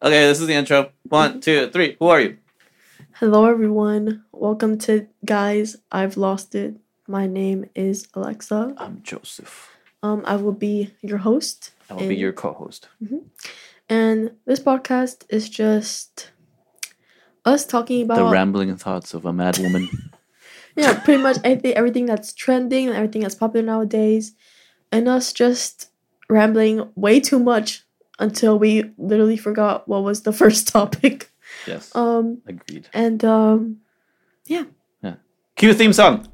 Okay, this is the intro. 1, 2, 3. Who are you? Hello, everyone. Welcome to Guys, I've Lost It. My name is Alexa. I'm Joseph. I will be your host. I will be your co-host. And this podcast is just us talking about The rambling thoughts of a mad woman. Yeah, pretty much everything that's trending and everything that's popular nowadays, and us just rambling way too much until we literally forgot what was the first topic. Yes. Agreed. And yeah. Cue theme song.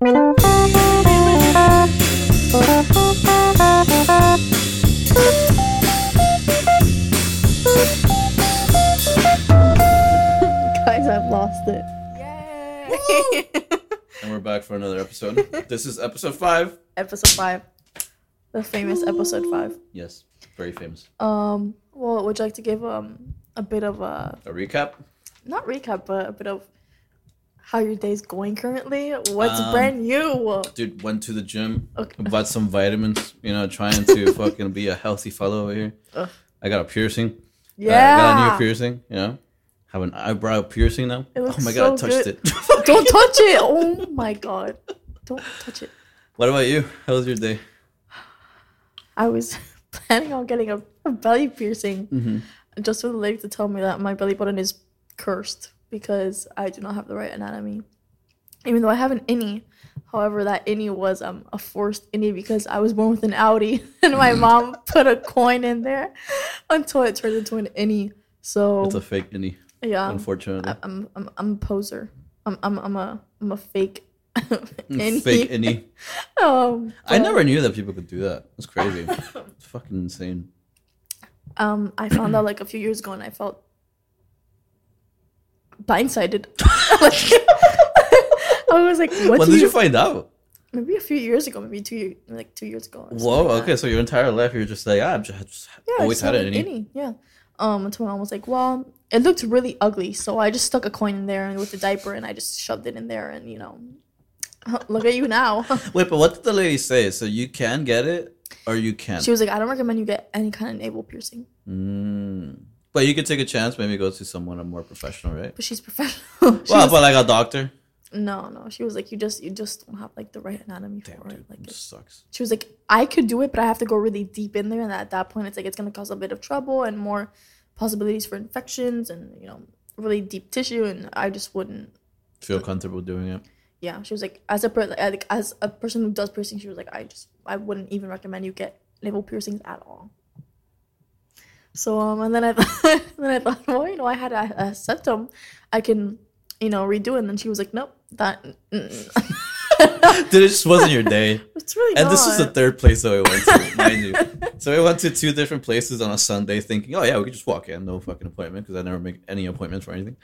Guys, I've lost it. Yay! And we're back for another episode. This is episode 5. Episode 5. The famous episode 5. Yes, very famous. Well, would you like to give a bit of A recap? not recap, but a bit of how your day's going currently? What's brand new? Dude, went to the gym, Okay. bought some vitamins, trying to fucking be a healthy fellow over here. Ugh. I got a piercing. Yeah. I got a new piercing, Have an eyebrow piercing now. It looks Oh my god, so I touched good. it. Don't touch it. Oh my god. Don't touch it. What about you? How was your day? I was planning on getting a belly piercing Mm-hmm. just for the lady to tell me that my belly button is cursed because I do not have the right anatomy. Even though I have an innie. However, that innie was a forced innie because I was born with an outie and my mom put a coin in there until it turned into an innie. So It's a fake innie, yeah, unfortunately. I'm a poser. I'm a fake innie. Fake innie. I but, never knew that people could do that. It's crazy. It's fucking insane. I found out like a few years ago and I felt blindsided. I was like, what When did you find out? Maybe a few years ago, maybe 2 years ago. or something Whoa, like okay, that. so your entire life you're just like, I've just Yeah, always had it in you. innie. Yeah. Until my mom was like, well, it looked really ugly, so I just stuck a coin in there and with the diaper and I just shoved it in there and look at you now. Wait, but what did the lady say? So you can get it or you can't? She was like, I don't recommend you get any kind of navel piercing. But you could take a chance, maybe go to someone more professional, right? But she's professional. Well, but like a doctor. No. She was like, you just don't have like the right anatomy Damn, for dude, it. Like it sucks. she was like, I could do it, but I have to go really deep in there, and at that point, it's like it's gonna cause a bit of trouble and more possibilities for infections and really deep tissue, and I just wouldn't. Feel comfortable doing it. Yeah, she was like, as a person who does piercing, she was like, I wouldn't even recommend you get navel piercings at all. So and then I thought, well, I had a septum, I can redo it, and then she was like, nope, that. Dude, it just wasn't your day. It's really And not. this is the third place that we went to, mind you. So we went to 2 different places on a Sunday thinking, oh yeah, we could just walk in, no fucking appointment, because I never make any appointments for anything.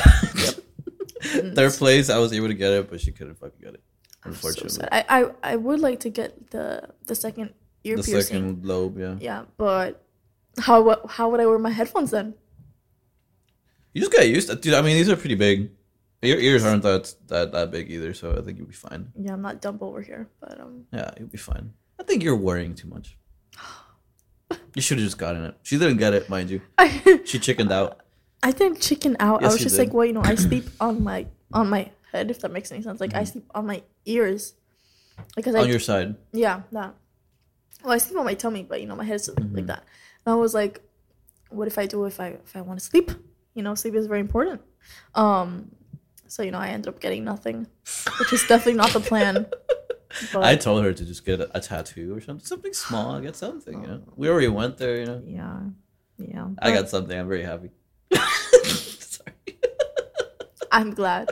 Third place, I was able to get it, but she couldn't fucking get it, unfortunately. So sad. I would like to get the second ear The piercing. second lobe, yeah. Yeah, but how would I wear my headphones then? You just get used to it. Dude, I mean, these are pretty big. Your ears aren't that big either, so I think you'll be fine. Yeah, I'm not dumb over here, but Yeah, you'll be fine. I think you're worrying too much. You should have just gotten it. She didn't get it, mind you. She chickened out. I didn't chicken out. Yes, I was you just did. like, well, I sleep on my head, if that makes any sense. Like I sleep on my ears because On your side. yeah, that. Well, I sleep on my tummy, but my head's like that. And I was like, what if I do if I want to sleep? Sleep is very important. So I ended up getting nothing, which is definitely not the plan. But I told her to just get a tattoo or something small. Get something, We already went there, yeah. I got something. I'm very happy. Sorry. I'm glad.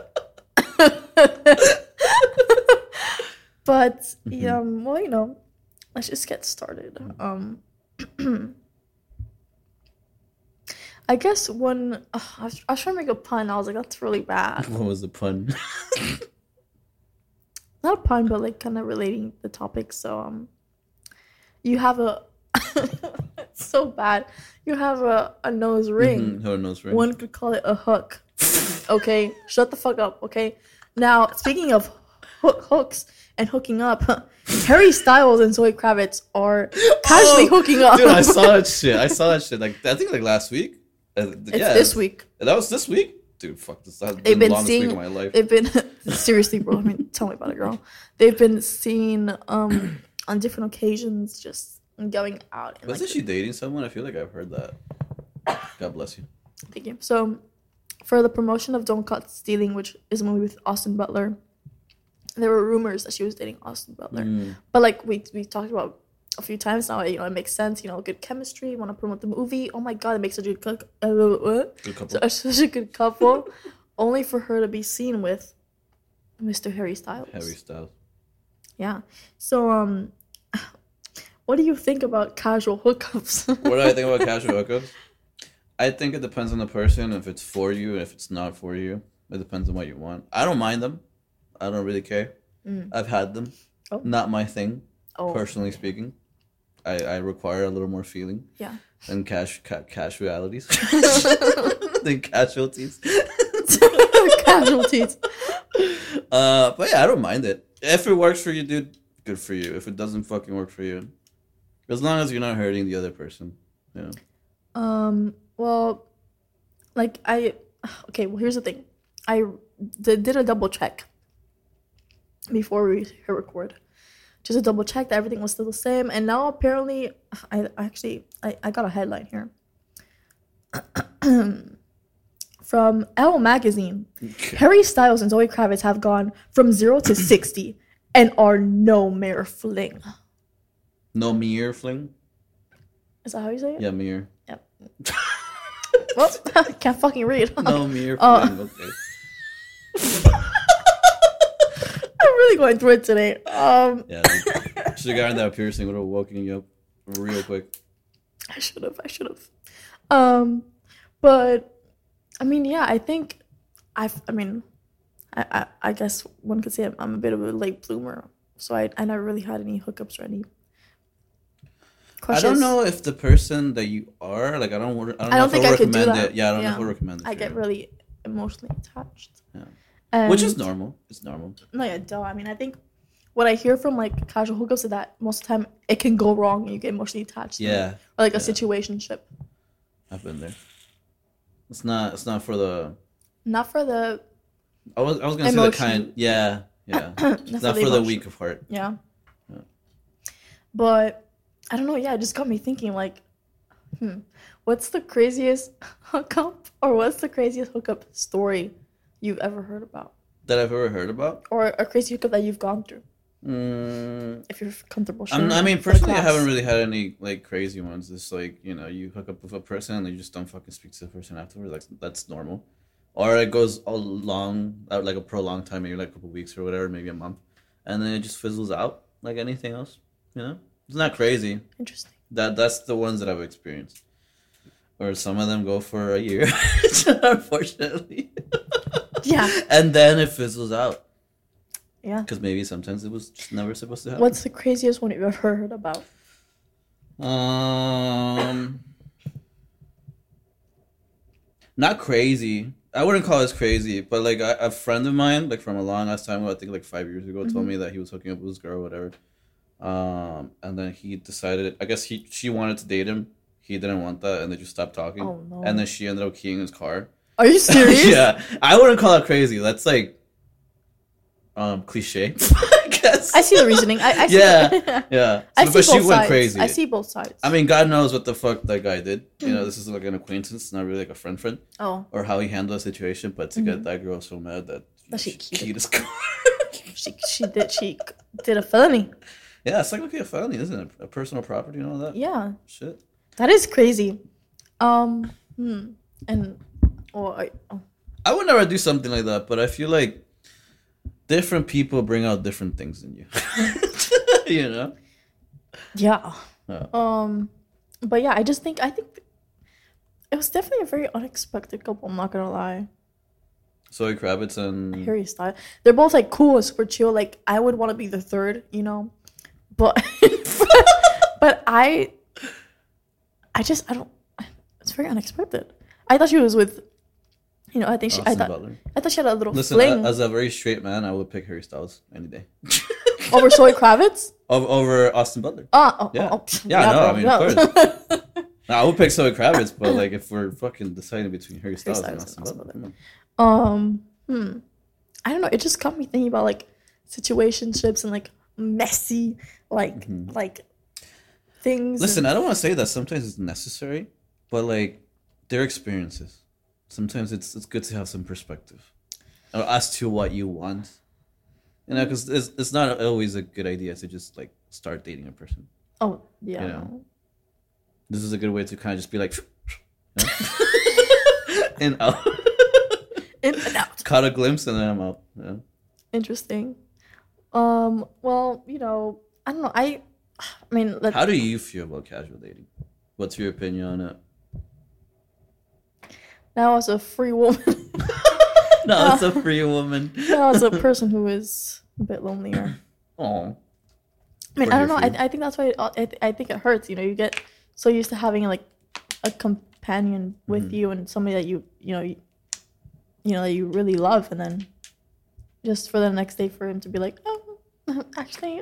But well, let's just get started. I guess when I was trying to make a pun, I was like, that's really bad. What was the pun? Not a pun, but like kind of relating the topic. So you have a it's so bad. You have a nose ring. Her nose ring. One could call it a hook. Okay, shut the fuck up. Okay. Now, speaking of hooks and hooking up, Harry Styles and Zoe Kravitz are casually hooking up. Dude, I saw that shit. Like, I think like last week. It's this week. That was this week? Dude, fuck this. That's They've been the been longest seeing. week of my life. They've been seriously, bro. I mean, tell me about it, girl. They've been seen on different occasions, just going out. And, Wasn't she dating someone? I feel like I've heard that. God bless you. Thank you. So, for the promotion of Don't Caught Stealing, which is a movie with Austin Butler, there were rumors that she was dating Austin Butler. But like we talked about a few times now, it makes sense. Good chemistry. Want to promote the movie? Oh my god, it makes such a good couple. Such a good couple. Only for her to be seen with Mr. Harry Styles. Harry Styles. Yeah. So what do you think about casual hookups? What do I think about casual hookups? I think it depends on the person. If it's for you, if it's not for you, it depends on what you want. I don't mind them. I don't really care. I've had them. Oh. Not my thing, personally speaking. I require a little more feeling. Yeah. Than cash realities. Than casualties. Casualties. But yeah, I don't mind it. If it works for you, dude, good for you. If it doesn't fucking work for you, as long as you're not hurting the other person, Well, like okay. Well, here's the thing. I did a double check before we hit record, just a double check that everything was still the same. And now apparently, I got a headline here. From Elle magazine, Harry Styles and Zoe Kravitz have gone from 0 to 60 and are no mere fling. No mere fling? Is that how you say it? Yeah, mere. Yep. Well, I can't fucking read. No mere fling, okay. I'm really going through it today. Yeah, should have gotten that piercing. Would have woken you up real quick. I should have. But I mean, yeah, I think I guess one could say I'm a bit of a late bloomer, so I never really had any hookups or any crushes. I don't know if the person that you are like. I don't know think if I I could do recommend that. it. Yeah, I don't know if I recommend it. I get really emotionally attached. Yeah. Which is normal. It's normal. No, yeah, duh. I mean, I think what I hear from like casual hookups is that most of the time it can go wrong and you get emotionally attached. Yeah. Or like a situationship. I've been there. It's not for the. Not for the. I was gonna say the kind. Yeah. It's not for the weak of heart. Yeah. But I don't know. Yeah, it just got me thinking. Like, what's the craziest hookup, or what's the craziest hookup story you've ever heard about? That I've ever heard about, or a crazy hookup that you've gone through. If you're comfortable sharing. I mean, personally, I haven't really had any like crazy ones. It's like, you hook up with a person and you just don't fucking speak to the person afterwards. Like, that's normal. Or it goes a long, like a prolonged time, maybe like a couple weeks or whatever, maybe a month, and then it just fizzles out like anything else. It's not crazy. Interesting. That's the ones that I've experienced. Or some of them go for a year, unfortunately. Yeah. And then it fizzles out. Yeah. Because maybe sometimes it was just never supposed to happen. What's the craziest one you've ever heard about? Not crazy. I wouldn't call this crazy, but like a friend of mine, like from a long ass time ago, I think like 5 years ago, told me that he was hooking up with this girl or whatever. And then he decided, I guess she wanted to date him. He didn't want that, and they just stopped talking. Oh, no. And then she ended up keying his car. Are you serious? Yeah. I wouldn't call that crazy. That's like cliche. I guess. I see the reasoning. I see yeah. I see but she both went sides. crazy. I see both sides. I mean, God knows what the fuck that guy did. This is like an acquaintance, not really like a friend. Oh. Or how he handled the situation, but to get that girl so mad that she keyed his car. she did a felony. Yeah, it's like a felony, isn't it? A personal property and all that. Yeah. Shit. That is crazy. And I would never do something like that, but I feel like different people bring out different things in you. Yeah. Oh. But yeah, I think it was definitely a very unexpected couple, I'm not gonna lie. Zoe Kravitz and Harry Styles. They're both like cool and super chill. Like I would want to be the third, But but I don't. It's very unexpected. I thought she was with, I think Austin Butler. I thought she had a little Listen, fling. as a very straight man, I would pick Harry Styles any day. Over Zoe Kravitz? Over Austin Butler. Yeah. Yeah, no, I mean, of course. Nah, I would pick Zoe Kravitz, but like if we're fucking deciding between Harry Styles and Styles Austin and Butler, I don't know. It just got me thinking about like situationships and like messy, like like things. Listen, I don't want to say that sometimes it's necessary, but like their experiences. Sometimes it's good to have some perspective as to what you want. You know, because it's not always a good idea to just like start dating a person. Oh yeah. You know, this is a good way to kind of just be like, you know? And out. In and out. Caught a glimpse and then I'm out. Yeah. Interesting. Well, you know, I don't know. I mean, How do you feel about casual dating? What's your opinion on it? now as a free woman, No, it's a free woman. now as a person who is a bit lonelier. Oh. I mean, We're I don't know. here for you. I think that's why I think it hurts. You know, you get so used to having like a companion with you and somebody that you know that you really love, and then just for the next day for him to be like, oh, actually,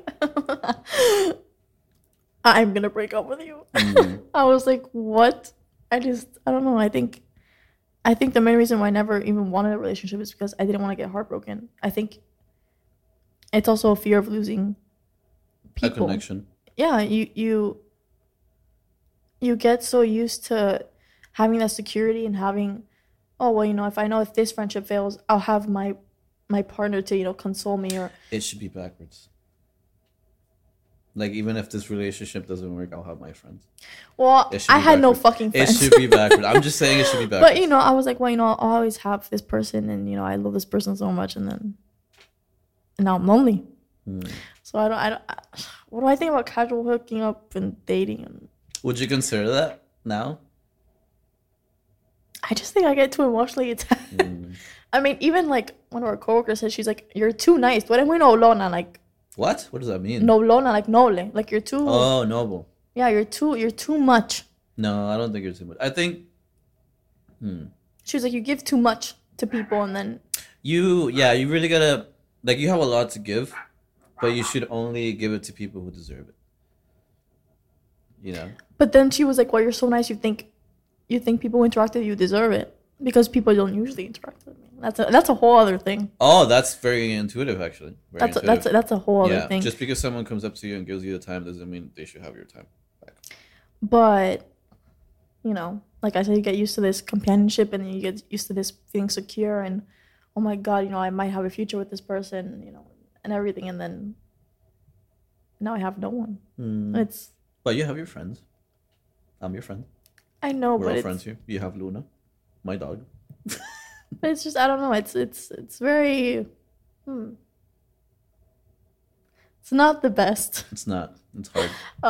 I'm gonna break up with you. I was like, what? I don't know. I think the main reason why I never even wanted a relationship is because I didn't want to get heartbroken. I think it's also a fear of losing people. A connection. Yeah, you get so used to having that security and having, oh well, you know, if this friendship fails, I'll have my partner to, you know, console me. Or It should be backwards. Like, even if this relationship doesn't work, I'll have my friends. well, It should I be had no backwards. fucking It friends. should be backwards. I'm just saying it should be backwards. But you know, I was like, well, you know, I'll always have this person, and you know, I love this person so much, and now I'm lonely. So I don't. What do I think about casual hooking up and dating? And Would you consider that now? I just think I get too emotionally attached. I mean, even like one of our coworkers said, she's like, "You're too nice." What am I no lona? Like What? What does that mean? no lona, like nole. Like you're too. Oh, noble. Yeah, you're too much. No, I don't think you're too much. I think She was like, you give too much to people, and then you really gotta, like, you have a lot to give, but you should only give it to people who deserve it. You know? but then she was like, well, you're so nice. You think people who interact with you deserve it because people don't usually interact with me. That's a whole other thing. Oh, that's very intuitive, actually. Very intuitive. That's a whole other Yeah, thing. just because someone comes up to you and gives you the time doesn't mean they should have your time back. But you know, like I said, you get used to this companionship, and then you get used to this feeling secure, and oh my god, you know, I might have a future with this person, you know, and everything, and then now I have no one. It's But you have your friends. I'm your friend. I know, We're but all it's, friends here. You have Luna, my dog. but it's just I don't know. It's very. It's not the best. It's not. It's hard.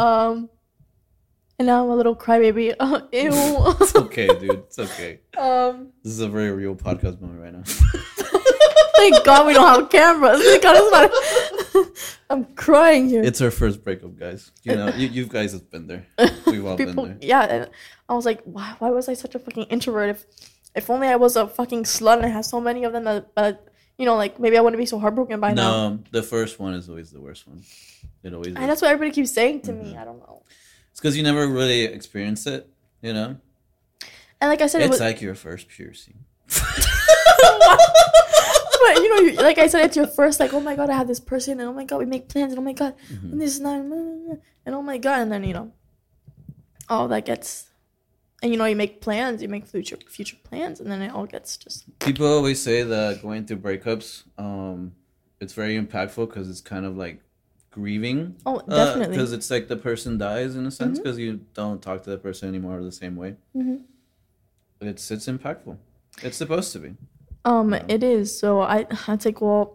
And now I'm a little crybaby. Ew. It's okay, dude. It's okay. This is a very real podcast moment right now. Thank God we don't have cameras. Thank God it's not. I'm crying here. It's our first breakup, guys. You know, you guys have been there. We've all People, been there. yeah. And I was like, why was I such a fucking introvert? If only I was a fucking slut and I had so many of them that you know, like maybe I wouldn't be so heartbroken by now. No, the first one is always the worst one. It always And is. that's what everybody keeps saying to me. I don't know. It's because you never really experienced it, you know? And like I said, it It's was, like your first piercing. but you know, like I said, it's your first, like, oh my God, I have this person, and oh my God, we make plans, and oh my God, and this is not, and oh my God, and then, you know, all that gets, and you know, you make plans, you make future plans, and then it all gets just. People always say that going through breakups, it's very impactful because it's kind of like grieving. Oh, definitely. Because it's like the person dies in a sense because you don't talk to that person anymore the same way. It's impactful. It's supposed to be. It is. So I like, well,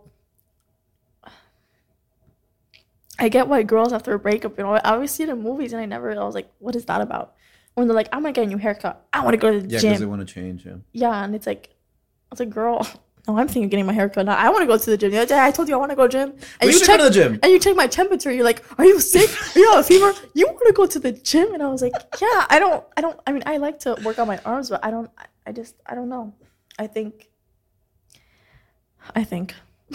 I get why girls after a breakup, you know, I always see it in movies, and I was like, what is that about? When they're like, I'm gonna get a new haircut, I want to go to the Yeah, because they gym. want to change, yeah. Yeah, and it's like, I was like, girl, no, I'm thinking of getting my haircut now. I want to go to the gym. The other day, I told you I want to go to the gym, and We you should go to the gym. and you check my temperature. You're like, are you sick? You have a fever? You want to go to the gym? And I was like, yeah, I don't. I mean, I like to work on my arms, but I don't know. I think. I think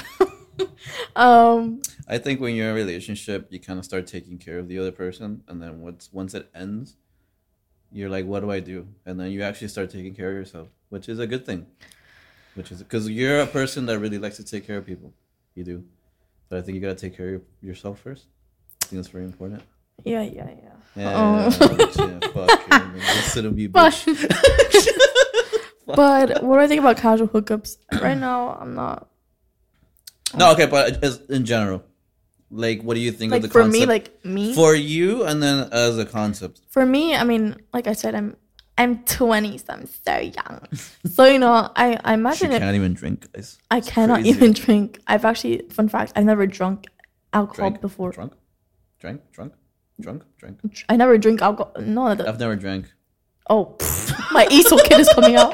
when you're in a relationship, you kind of start taking care of the other person, and then once it ends, you're like, what do I do? And then you actually start taking care of yourself, which is a good thing. Which is because you're a person that really likes to take care of people. You do. But I think you gotta take care of yourself first. I think that's very important. Yeah. Yeah, fuck you. Listen to me, bitch. But what do I think about casual hookups? Right now, I'm not. No, okay, but in general, like, what do you think Like of the for concept? me, like me. For you, and then as a concept. For me, I mean, like I said, I'm 20, so I'm so young. So I She imagine can't even drink, guys. I It's cannot crazy. even drink. I've actually, fun fact, I've never drunk alcohol Drank? before. Drunk? I never drink alcohol. No, I've never drank. oh, my Easel kid is coming out.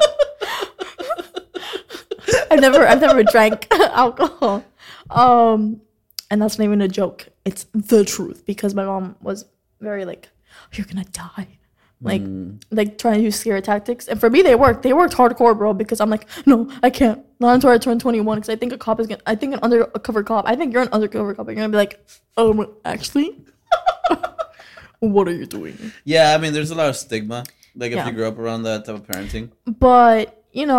I've never drank alcohol. And that's not even a joke. It's the truth because my mom was very like, you're gonna die. Like trying to use scare tactics. And for me, they worked. They worked hardcore, bro, because I'm like, no, I can't. Not until I turn 21 because I think an undercover cop. I think you're an undercover cop. And you're gonna be like, actually? What are you doing? Yeah, I mean, there's a lot of stigma. Like, if Yeah. you grew up around that type of parenting. But,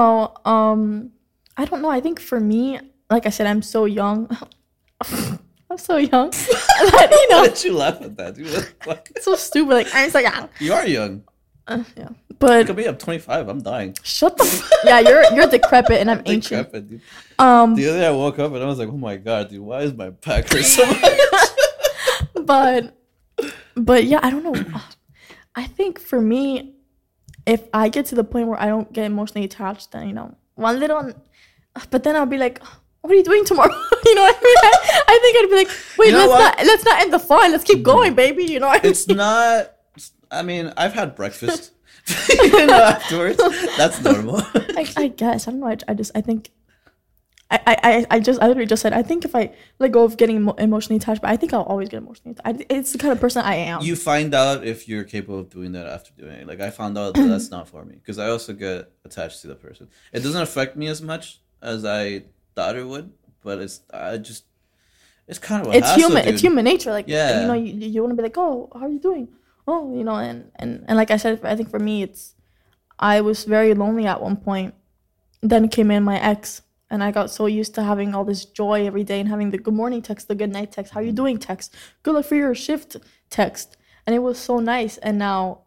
I don't know. I think for me, like I said, I'm so young. I'm so young. That, Why did you laugh at that? Dude, what the fuck? it's so stupid. Like, I'm so young. You are young. Yeah. Look But at me, I'm 25. I'm dying. shut the yeah, you're decrepit and I'm ancient. Decrepit, dude. The The other day I woke up and I was like, oh my god, dude, why is my back hurt so much? but yeah, I don't know. I think for me, if I get to the point where I don't get emotionally attached, then one little, but then I'll be like, what are you doing tomorrow? You know what I mean? I think I'd be like, wait, You know let's not end the fun. Let's keep going, baby. You know what I mean? It's not. I mean, I've had breakfast. Afterwards, that's normal. I guess I don't know. I think I literally just said I think if I let go of getting emotionally attached, but I think I'll always get emotionally attached. It's the kind of person I am. You find out if you're capable of doing that after doing it. Like, I found out that that's not for me because I also get attached to the person. It doesn't affect me as much as I thought it would, but it's kind of It's hassle, human. dude. It's human nature. Like Yeah. you want to be like, oh, how are you doing? Oh, and like I said, I think for me, I was very lonely at one point. Then came in my ex. And I got so used to having all this joy every day and having the good morning text, the good night text, how you doing text, good luck for your shift text. And it was so nice. And now,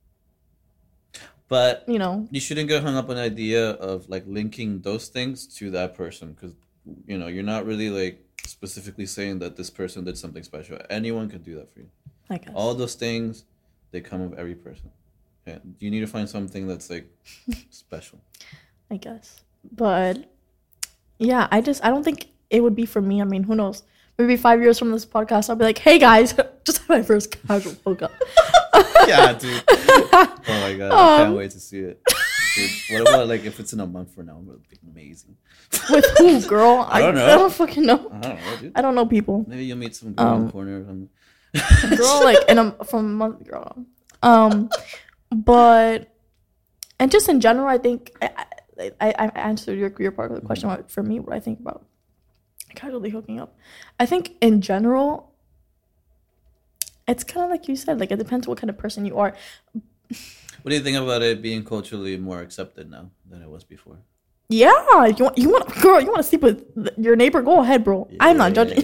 But you shouldn't get hung up on the idea of like linking those things to that person because you're not really like specifically saying that this person did something special. Anyone could do that for you. I guess. All those things, they come of every person. Yeah, you need to find something that's like special. I guess. But yeah, I don't think it would be for me. I mean, who knows? Maybe 5 years from this podcast, I'll be like, hey guys, just had my first casual hookup. Yeah, dude. Oh my god, I can't wait to see it. Dude, what about like if it's in a month from now? It would be amazing. With who, girl? I don't know. I don't fucking know. I don't know, dude. I don't know people. Maybe you'll meet some girl in the corner or something. Girl, like from a month, girl. But and just in general, I think I answered your part of the question. For me, what I think about casually hooking up, I think in general, it's kind of like you said. Like it depends what kind of person you are. What do you think about it being culturally more accepted now than it was before? Yeah, you want to sleep with your neighbor? Go ahead, bro. Yeah. I'm not judging.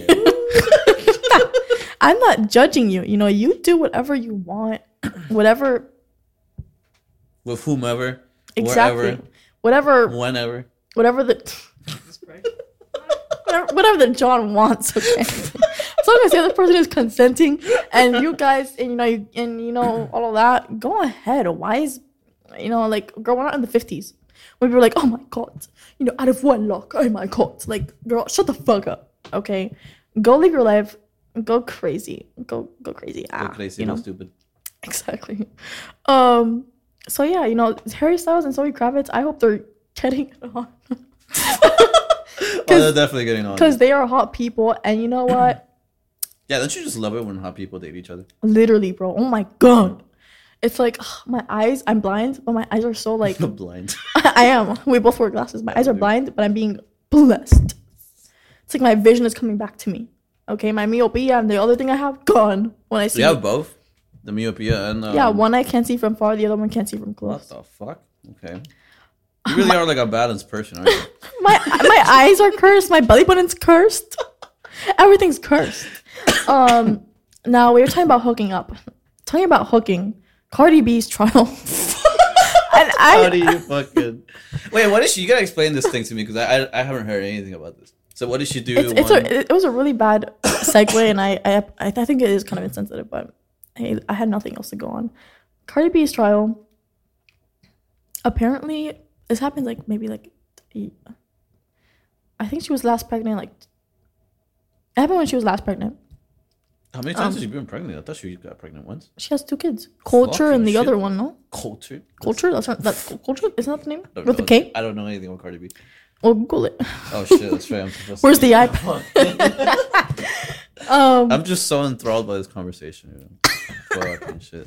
I'm not judging you. You do whatever you want, whatever. With whomever, Exactly. wherever, Whatever whenever. whatever the John wants, okay? As long as the other person is consenting and you guys and all of that, go ahead. Why is like, girl, we're not in the 50s when we were like, oh my god, out of wedlock, oh my god, like, girl, shut the fuck up, okay? Go live your life, go crazy, go crazy, Go crazy, go stupid. exactly. So yeah, Harry Styles and Zoe Kravitz, I hope they're getting it on. Oh, they're definitely getting on. Because they are hot people, and you know what? Yeah, don't you just love it when hot people date each other? Literally, bro. Oh my god. It's like my eyes. I'm blind, but my eyes are so like. I'm blind. I am. We both wear glasses. My eyes are blind, but I'm being blessed. It's like my vision is coming back to me. Okay, my myopia and the other thing I have gone when I see. You have both? The myopia and yeah, one eye can't see from far, the other one can't see from close. What the fuck? Okay. You really are like a balanced person, aren't you? my eyes are cursed. My belly button's cursed. Everything's cursed. Now we were talking about hooking up. Talking about hooking. Cardi B's trial. How do you fucking... Wait, what did she... You gotta explain this thing to me because I haven't heard anything about this. So what did she do? It was a really bad segue, and I think it is kind of insensitive, but hey, I had nothing else to go on. Cardi B's trial. Apparently, this happened like maybe like... I think she was last pregnant like... It happened when she was last pregnant. How many times has she been pregnant? I thought she got pregnant once. She has 2 kids. Culture and the other one, no? Culture? Culture? That's Culture? Isn't that the name? With know. the K? I don't know anything about Cardi B. Well, Google it. Oh shit, that's right. Where's the iPad? I'm just so enthralled by this conversation. Fucking shit.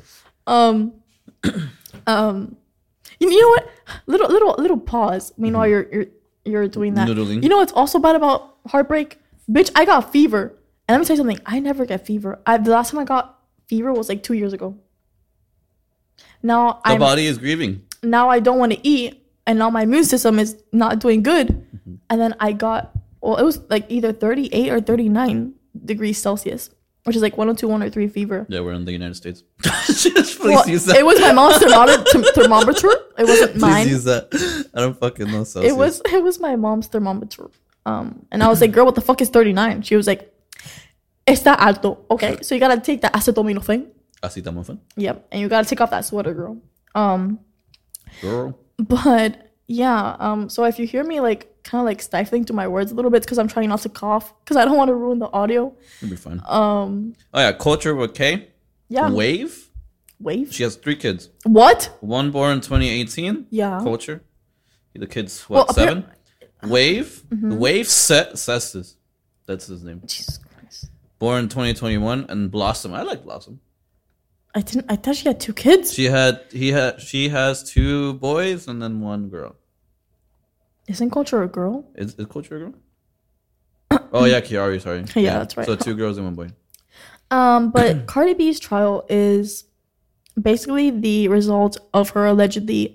You know what? Little pause. Meanwhile, you're doing that. Noodling. You know what's also bad about heartbreak? Bitch, I got fever. And let me tell you something. I never get fever. The last time I got fever was like 2 years ago. Now the body is grieving. Now I don't want to eat, and now my immune system is not doing good. Mm-hmm. And then it was like either 38 or 39 degrees Celsius, which is like 102, 103 fever. Yeah, we're in the United States. It was my mom's thermometer. It wasn't mine. Please use that. I don't fucking know Celsius. It was my mom's thermometer. And I was like, girl, what the fuck is 39? She was like, está alto. Okay, so you gotta take that acetaminophen. Acetaminophen? Yep, and you gotta take off that sweater, girl. Girl. But yeah, so if you hear me like kind of like stifling to my words a little bit, because I'm trying not to cough, because I don't want to ruin the audio. It'll be fine. Oh yeah, Culture with K. Yeah. Wave. She has 3 kids. What? One born in 2018. Yeah. Culture. The kid's what, 7? Wave. Mm-hmm. Wave Cestus. That's his name. Jesus Christ. Born in 2021, and Blossom. I like Blossom. I thought she had 2 kids. She has 2 boys and then 1 girl. Isn't Culture a girl? Is Culture a girl? Oh yeah, Kiari, sorry. Yeah, that's right. So 2 girls and 1 boy. But Cardi B's trial is basically the result of her allegedly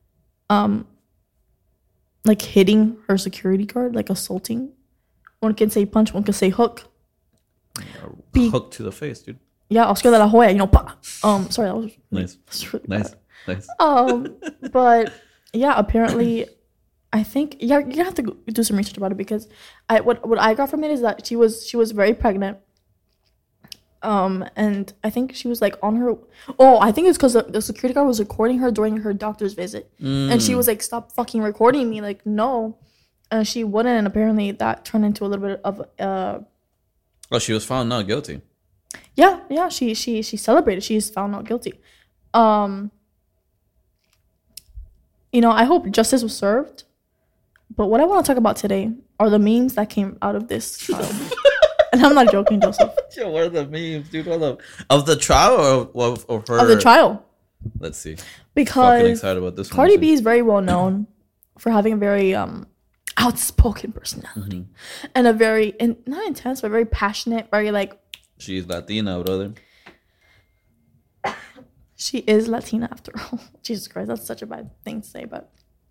like hitting her security guard, like assaulting. One can say punch, one can say hook. Hook to the face, dude. Yeah, Oscar de la Hoya, you know. Sorry, that was nice. Really Nice. But yeah, apparently, I think you're gonna have to do some research about it, because what I got from it is that she was very pregnant. And I think she was like on her. Oh, I think it's because the security guard was recording her during her doctor's visit, and she was like, "Stop fucking recording me!" Like, no, and she wouldn't. And apparently, that turned into a little bit of Oh, she was found not guilty. Yeah. She celebrated. She's found not guilty. You know, I hope justice was served. But what I want to talk about today are the memes that came out of this trial. And I'm not joking, Joseph. Yo, what are the memes, dude? Hold up. Of the trial or of her? Of the trial. Let's see. Because fucking excited about this Cardi B is very well known for having a very outspoken personality. Mm-hmm. And a very, not intense, but very passionate, very like... She's Latina, brother. She is Latina after all. Jesus Christ, that's such a bad thing to say, but...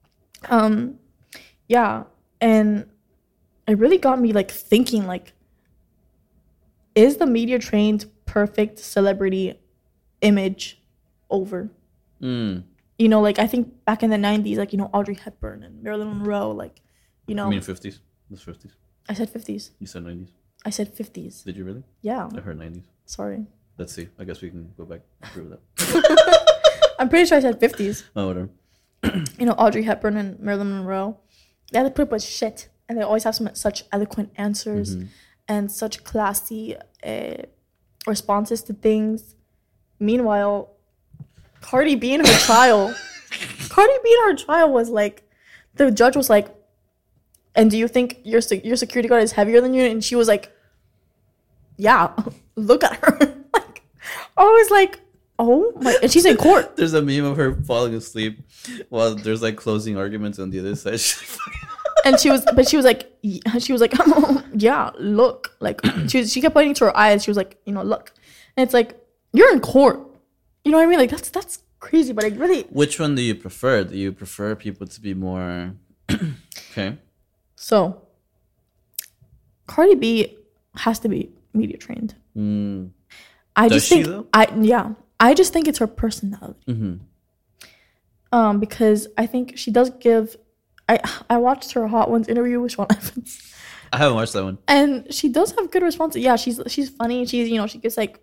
Yeah, and it really got me like thinking, like, is the media trained perfect celebrity image over? You know, like, I think back in the 90s, like, you know, Audrey Hepburn and Marilyn Monroe, like, you know. You mean 50s? It was 50s. I said 50s. You said 90s. I said 50s. Did you really? Yeah. I heard 90s. Sorry. Let's see. I guess we can go back and prove that. I'm pretty sure I said 50s. Oh, whatever. You know, Audrey Hepburn and Marilyn Monroe. They had to put up with shit. And they always have such eloquent answers and such classy responses to things. Meanwhile, Cardi B in her trial was like, the judge was like, and do you think your security guard is heavier than you? And she was like, yeah, look at her. Like, I was like, oh my, and she's in court. There's a meme of her falling asleep while there's like closing arguments on the other side. And she was like, yeah, look. Like, she kept pointing to her eyes. She was like, you know, look. And it's like, you're in court. You know what I mean? Like that's crazy, but I really. Which one do you prefer? Do you prefer people to be more okay? So, Cardi B has to be media trained. I Does just think she, though? I just think it's her personality. Because I think she does give. I watched her Hot Ones interview with Sean Evans. I haven't watched that one. And she does have good responses. Yeah, she's funny. She's she gives like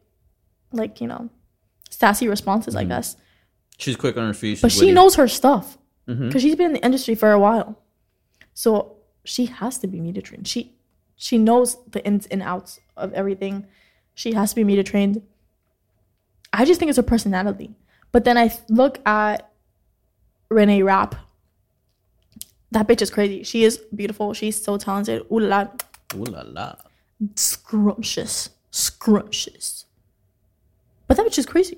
sassy responses, I guess. She's quick on her feet. But she knows her stuff because she's been in the industry for a while. So she has to be media trained. She knows the ins and outs of everything. She has to be media trained. I just think it's her personality. But then I look at Renee Rapp. That bitch is crazy. She is beautiful. She's so talented. Ooh la la. Ooh la la. Scrumptious. But that bitch is crazy.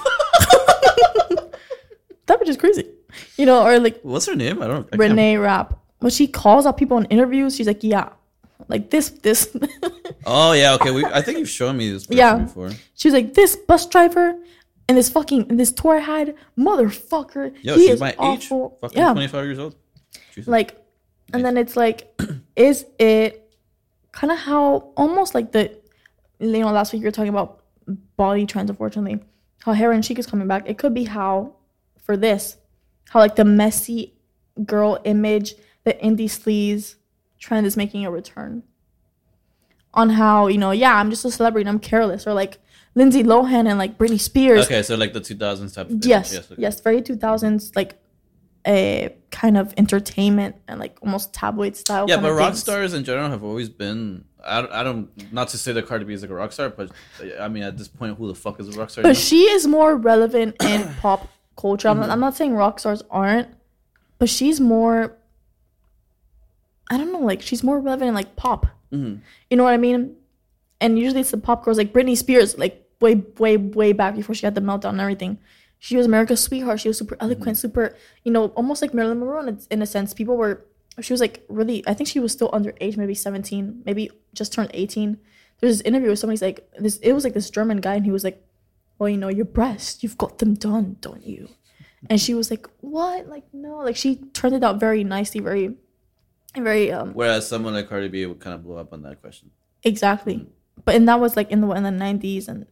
That bitch is crazy. Or like What's her name? I can't- Renee Rapp. When she calls out people in interviews, she's like, yeah. Like this. Oh yeah, okay. I think you've shown me this person before. She was like, this bus driver and this tour I had, motherfucker. Yo, he she's is my awful. age. Fucking 25 years old. Jesus. Like, and then it's like, is it kind of how almost like last week you were talking about body trends, unfortunately, how hair and cheek is coming back. It could be how like the messy girl image, the indie sleaze trend is making a return. On how, I'm just a celebrity and I'm careless. Or like Lindsay Lohan and like Britney Spears. Okay, so like the 2000s type of image. Yes, very 2000s, like a kind of entertainment and like almost tabloid style. Yeah, but rock stars in general have always been. I don't. Not to say that Cardi B is like a rock star, but I mean at this point, who the fuck is a rock star? But she is more relevant in pop culture. I'm not saying rock stars aren't, but she's more. I don't know, like she's more relevant in like pop. You know what I mean? And usually it's the pop girls like Britney Spears, like way back before she had the meltdown and everything. She was America's sweetheart. She was super eloquent, super, almost like Marilyn Monroe in a sense. She was like really, I think she was still underage, maybe 17, maybe just turned 18. There's this interview with somebody's like, it was like this German guy, and he was like, well, your breasts, you've got them done, don't you? And she was like, what? Like, no. Like, she turned it out very nicely, very, very. Whereas someone like Cardi B would kind of blow up on that question. Exactly. And that was like in the 90s, and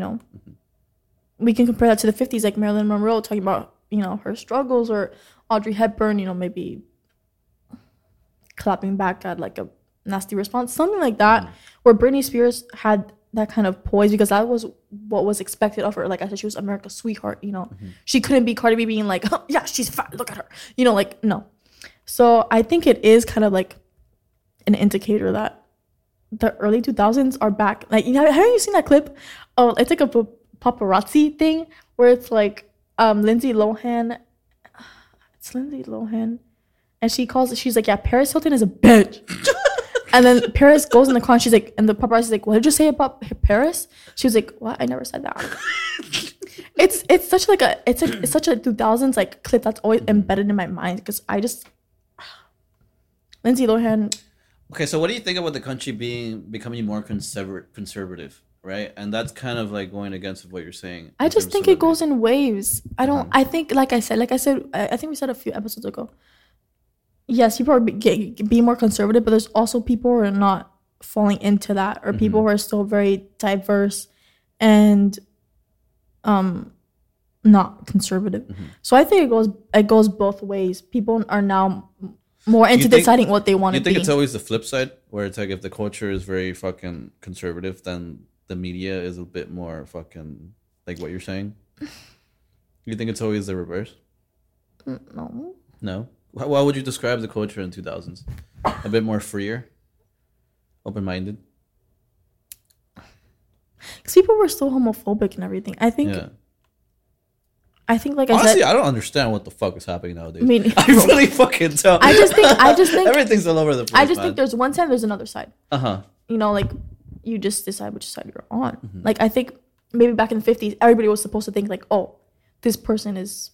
we can compare that to the 50s, like Marilyn Monroe talking about, her struggles, or Audrey Hepburn, maybe clapping back at like a nasty response, something like that, where Britney Spears had that kind of poise because that was what was expected of her. Like I said, she was America's sweetheart, She couldn't be Cardi B being like, oh, yeah, she's fat, look at her. Like, no. So I think it is kind of like an indicator that the early 2000s are back. Like, haven't you seen that clip? Oh, it's like a paparazzi thing where it's like Lindsay Lohan. It's Lindsay Lohan. And she's like, yeah, Paris Hilton is a bitch. And then Paris goes in the car and she's like, and the paparazzi's like, what did you say about Paris? She was like, what? I never said that. It's such like it's such a 2000s like clip that's always embedded in my mind because I just Lindsay Lohan. Okay, so what do you think about the country becoming more conservative, right? And that's kind of like going against what you're saying. I just think it goes in waves. I don't. I think, like I said, I think we said a few episodes ago. Yes, people are be more conservative, but there's also people who are not falling into that, or people who are still very diverse and not conservative. So I think it goes both ways. People are now more into deciding what they want to be. You think it's always the flip side, where it's like if the culture is very fucking conservative, then the media is a bit more fucking like what you're saying? You think it's always the reverse? No. No? How would you describe the culture in 2000s? A bit more freer? Open-minded? Because people were still homophobic and everything. I think, like honestly, I said, I don't understand what the fuck is happening nowadays. I mean, I really fucking don't. I just think everything's all over the place. I just think there's one side, there's another side. Like you just decide which side you're on. Like I think maybe back in the 50s, everybody was supposed to think like, oh, this person is,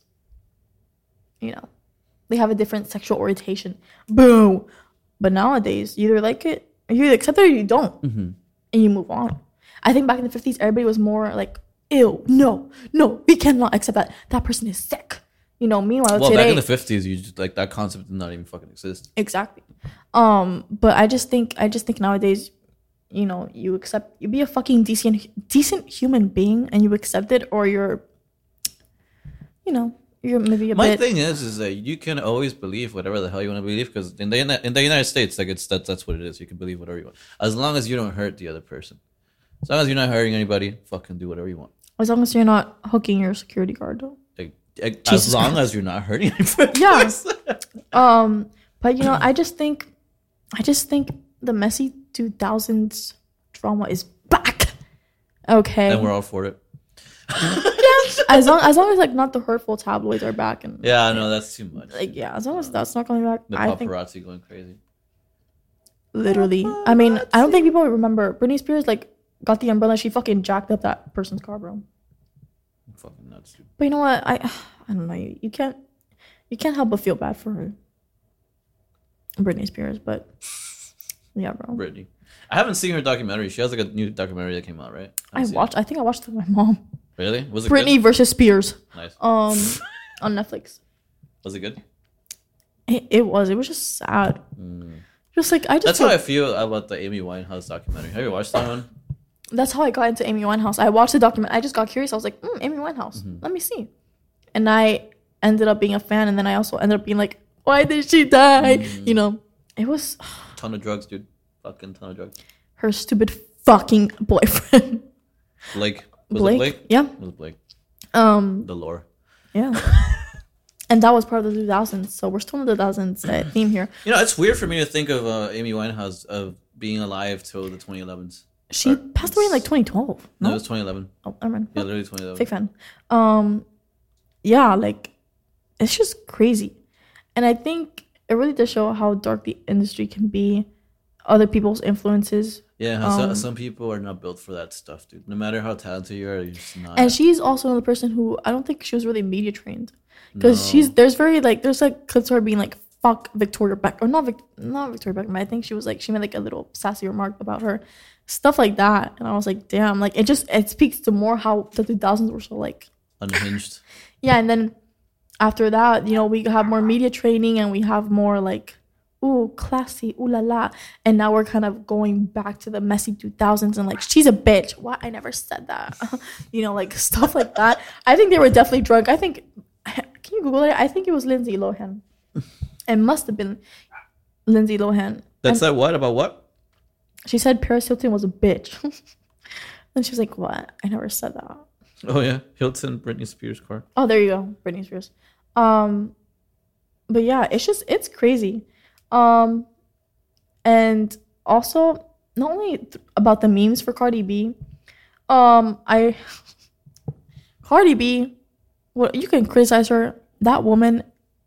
they have a different sexual orientation. Boom. But nowadays, you either like it, or you either accept it or you don't, and you move on. I think back in the 50s, everybody was more like ew, no, we cannot accept that. That person is sick. Meanwhile Well, today, back in the 50s, you just like that concept did not even fucking exist. exactly. But I just think nowadays, you be a fucking decent human being, and you accept it, or you're maybe a My bit. thing is that you can always believe whatever the hell you want to believe, because in the United States, like that's what it is. You can believe whatever you want, as long as you don't hurt the other person. As long as you're not hurting anybody, fucking do whatever you want. As long as you're not hooking your security guard, though. As long as you're not hurting anybody. Yeah. But I just think the messy 2000s drama is back. Okay. And we're all for it. Yeah. As long as like not the hurtful tabloids are back, and Yeah, no, that's too much. like as long as that's not coming back, The I think paparazzi going crazy. literally. I mean, I don't think people remember Britney Spears like got the umbrella. She fucking jacked up that person's car, bro. Fucking nuts, dude. But you know what? I don't know. You can't help but feel bad for her, Britney Spears. But yeah, bro. Britney. I haven't seen her documentary. She has like a new documentary that came out, right? I think I watched it with my mom. Really? Was it Britney good? versus Spears. Nice. On Netflix. Was it good? It was just sad. Just like That's how I feel about the Amy Winehouse documentary. Have you watched that one? That's how I got into Amy Winehouse. I watched the document. I just got curious. I was like, Amy Winehouse. Let me see. And I ended up being a fan. And then I also ended up being like, why did she die? It was Ton of drugs, dude. Fucking ton of drugs. her stupid fucking boyfriend. Blake. Was it Blake? Yeah. It was Blake. The lore. Yeah. And that was part of the 2000s. So we're still in the 2000s theme here. It's weird for me to think of Amy Winehouse of being alive till the 2011s. She passed away in like 2012. No, No, it was 2011. Oh, never mind. Yeah, literally 2011. Fake fan. Yeah, like it's just crazy. And I think it really does show how dark the industry can be, other people's influences. Yeah, some people are not built for that stuff, dude. No matter how talented you are, you're just not. And she's also another person who I don't think she was really media trained, because No. there's clips of her being like fuck Victoria Beckham, or not Victoria Beckham. I think she made like a little sassy remark about her, stuff like that. And I was like, damn, like it speaks to more how the 2000s were so like Unhinged. Yeah. And then after that, we have more media training, and we have more like, ooh, classy, ooh la la. And now we're kind of going back to the messy 2000s and like, she's a bitch. Why? I never said that. Like stuff like that. I think they were definitely drunk. I think, can you Google it? I think it was Lindsay Lohan. It must have been Lindsay Lohan. That's that what? About what? She said Paris Hilton was a bitch. And she was like, what? I never said that. Oh, yeah. Hilton, Britney Spears' car. Oh, there you go. Britney Spears. But yeah, it's crazy. And also not only about the memes for Cardi B, Cardi B, well, you can criticize her. That woman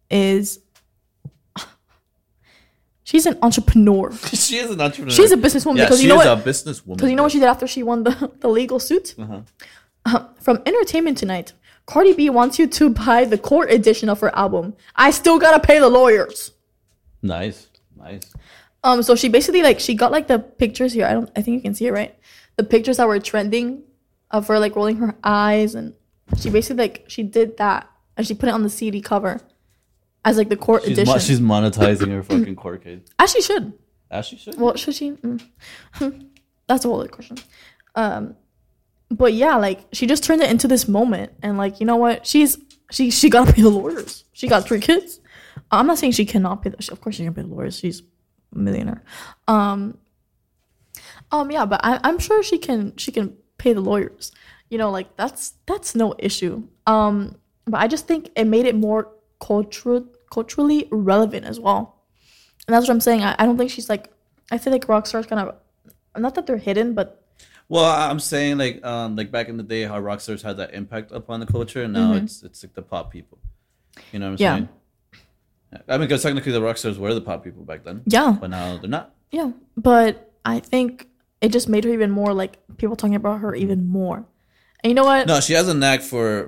she's an entrepreneur. She is an entrepreneur. She's a businesswoman, Yeah, because she you know is what? a businesswoman. Because you know what she did after she won the legal suit? From Entertainment Tonight, Cardi B wants you to buy the court edition of her album. I still gotta pay the lawyers. Nice. So she basically she got like the pictures here. I think you can see it, right? The pictures that were trending of her like rolling her eyes, and she basically she did that, and she put it on the CD cover as like the court edition. She's monetizing her fucking court case. As she should. As she should. Well, should she? That's a whole other question. But yeah, she just turned it into this moment, and you know what? She gotta pay the lawyers. She got 3 kids. I'm not saying she cannot pay. Of course she can pay the lawyers. She's a millionaire. Yeah, but I'm sure she can pay the lawyers. That's no issue. But I just think it made it more culturally relevant as well. And that's what I'm saying. I don't think she's I feel like rock stars kind of, not that they're hidden, but. Well, I'm saying back in the day how rock stars had that impact upon the culture, and now it's like the pop people. You know what I'm saying? I mean, because technically the rock stars were the pop people back then. Yeah. But now they're not. Yeah, but I think it just made her even more people talking about her even more. And you know what? No, she has a knack for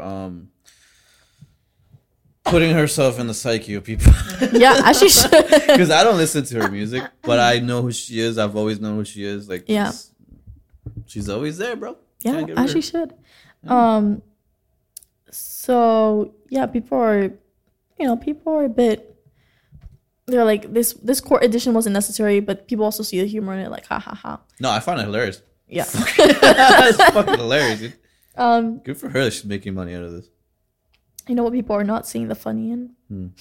putting herself in the psyche of people. Yeah, as she should. Because I don't listen to her music, but I know who she is. I've always known who she is. Yeah. She's always there, bro. Yeah, as she should. So yeah, people are a bit. They're like this court edition wasn't necessary, but people also see the humor in it, like ha ha ha. No, I find it hilarious. Yeah. That's fucking hilarious, dude. Um, Good for her that she's making money out of this. You know what people are not seeing the funny in?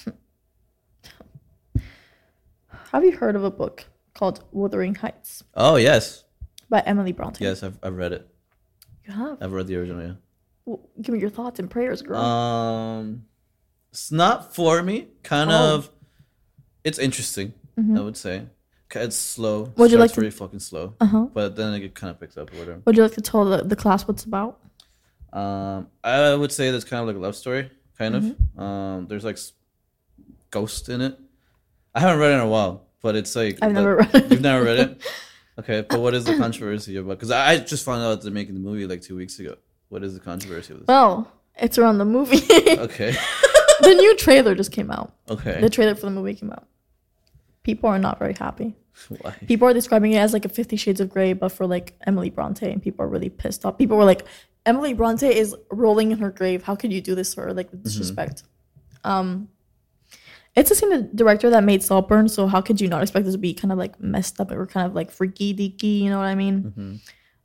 Have you heard of a book called Wuthering Heights Oh yes, by Emily Bronte? yes, I've read it. You have? I've read the original. Yeah. Well, give me your thoughts and prayers, girl. It's not for me. Kind of. It's interesting. I would say. It's slow. Would you like to? Very fucking slow. But then it kind of picks up or whatever. Would you like to tell the class what's about? I would say that's kind of like a love story, kind of. There's like ghost in it. I haven't read it in a while, but it's like I've never read it. You've never read it? Okay, but what is the controversy about? Because I just found out they're making the movie like 2 weeks ago. What is the controversy of this? Well, it's around the movie. Okay. The new trailer just came out. Okay. The trailer for the movie came out. People are not very happy. Why? People are describing it as like a 50 Shades of Grey, but for like Emily Bronte, and people are really pissed off. People were like, Emily Bronte is rolling in her grave. How could you do this to her? Like, disrespect. It's the same director that made Saltburn, so how could you not expect this to be kind of like messed up or kind of like freaky deaky, you know what I mean?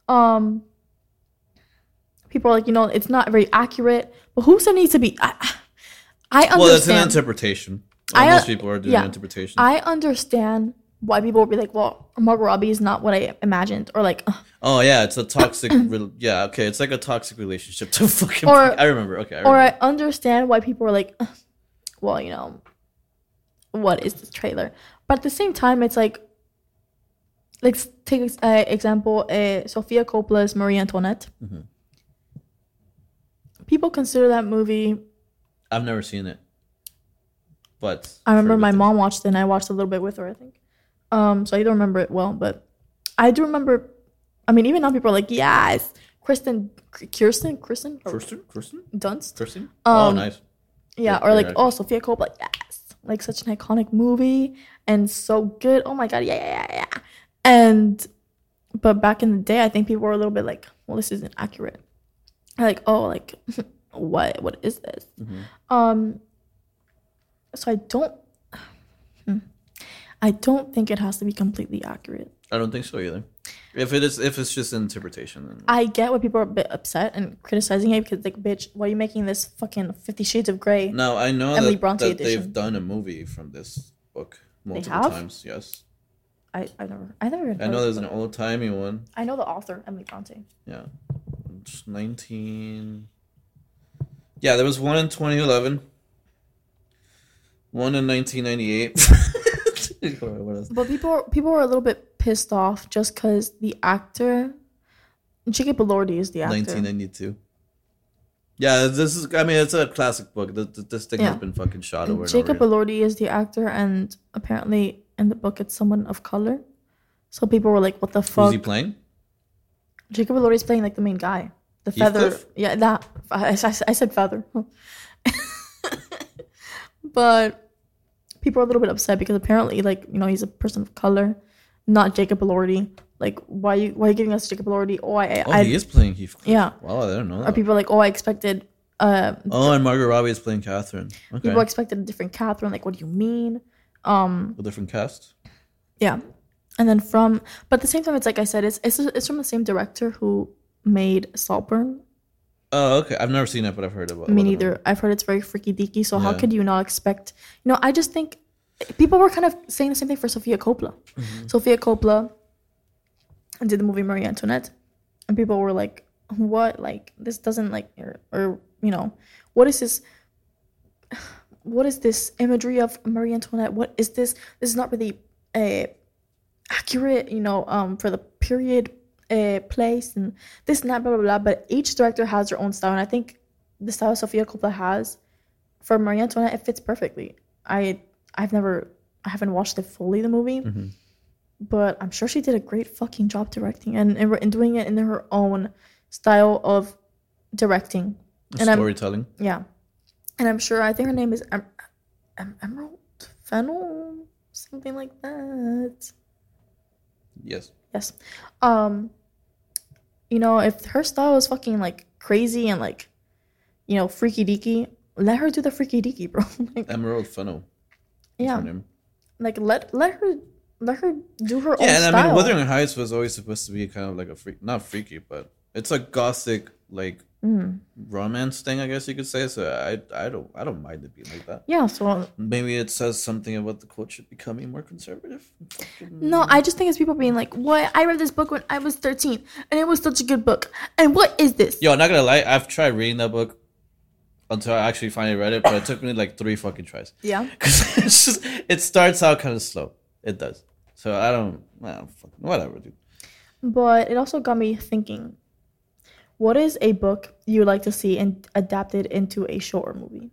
People are like, it's not very accurate, but who said it needs to be? I understand. Well, it's an interpretation. Most people are doing interpretation. I understand why people would be like, well, Margot Robbie is not what I imagined, or like, oh yeah, it's a toxic. Yeah, okay, it's like a toxic relationship to fucking. I remember. Okay, or I understand why people are like, well, what is this trailer? But at the same time, it's like, let's take example, Sofia Coppola's Marie Antoinette. People consider that movie. I've never seen it, but I remember my mom watched it, and I watched a little bit with her, I think. So I don't remember it well, but I do remember. I mean, even now people are like, yes, Kirsten Dunst. Kirsten. Oh, nice. Yeah, or like, oh, Sofia Coppola, yes, like such an iconic movie and so good. Oh my god, yeah. But back in the day, I think people were a little bit like, well, this isn't accurate. Like, oh, like, what is this? So I don't think it has to be completely accurate. I don't think so either. If it's just an interpretation, then I get why people are a bit upset and criticizing it because, like, bitch, why are you making this fucking 50 Shades of Grey? No, I know Emily that, Bronte that edition. they've done a movie from this book multiple times. Yes, I never. I know there's an old timey one. I know the author, Emily Bronte. Yeah, it's 19. Yeah, there was one in 2011. One in 1998. But people were a little bit pissed off just because the actor, Jacob Elordi is the actor. 1992. Yeah, this is. I mean, it's a classic book. This thing has been fucking shot over. Jacob Elordi is the actor, and apparently in the book it's someone of color. So people were like, "What the fuck?" Who's he playing? Jacob Elordi is playing like the main guy, the Feather. Yeah, that I said Feather. But people are a little bit upset because apparently, like, he's a person of color, not Jacob Elordi. Like, why are you giving us Jacob Elordi? He is playing Heathcliff. Yeah. Wow, I didn't know that. Or people are like, I expected. And Margot Robbie is playing Catherine. Okay. People expected a different Catherine. Like, what do you mean? A different cast. Yeah, and then but at the same time, it's like I said, it's from the same director who made Saltburn. Oh, okay. I've never seen it, but I've heard about it. Me neither. I've heard it's very freaky deaky. So how could you not expect? I just think people were kind of saying the same thing for Sofia Coppola. Sofia Coppola did the movie Marie Antoinette, and people were like, "What? Like, this doesn't like or what is this? What is this imagery of Marie Antoinette? What is this? This is not really accurate, for the period." Place and this and that, blah blah blah. But each director has their own style, and I think the style Sofia Coppola has for Marie Antoinette, it fits perfectly. I haven't watched it fully, the movie, but I'm sure she did a great fucking job directing and doing it in her own style of directing and storytelling. And I'm sure, I think her name is Emerald Fennell, something like that. Yes. you know, if her style is fucking like crazy and like, you know, freaky deaky, let her do the freaky deaky, bro. Like, Emerald Fennel. yeah, like let her do her own Yeah, and style. I mean, Wuthering Heights was always supposed to be kind of like a not freaky, but it's a gothic like romance thing, I guess you could say. So I don't mind it being like that. Yeah, so Maybe it says something about the culture becoming more conservative. no, I just think it's people being like, "What? I read this book when I was 13, and it was such a good book. And what is this?" Yo, not gonna lie, I've tried reading that book until I actually finally read it, but it took me like 3 fucking tries. Yeah. Because it's just, it starts out kind of slow. It does. So I don't fucking, whatever, dude. But it also got me thinking, what is a book you would like to see and adapted into a show or movie?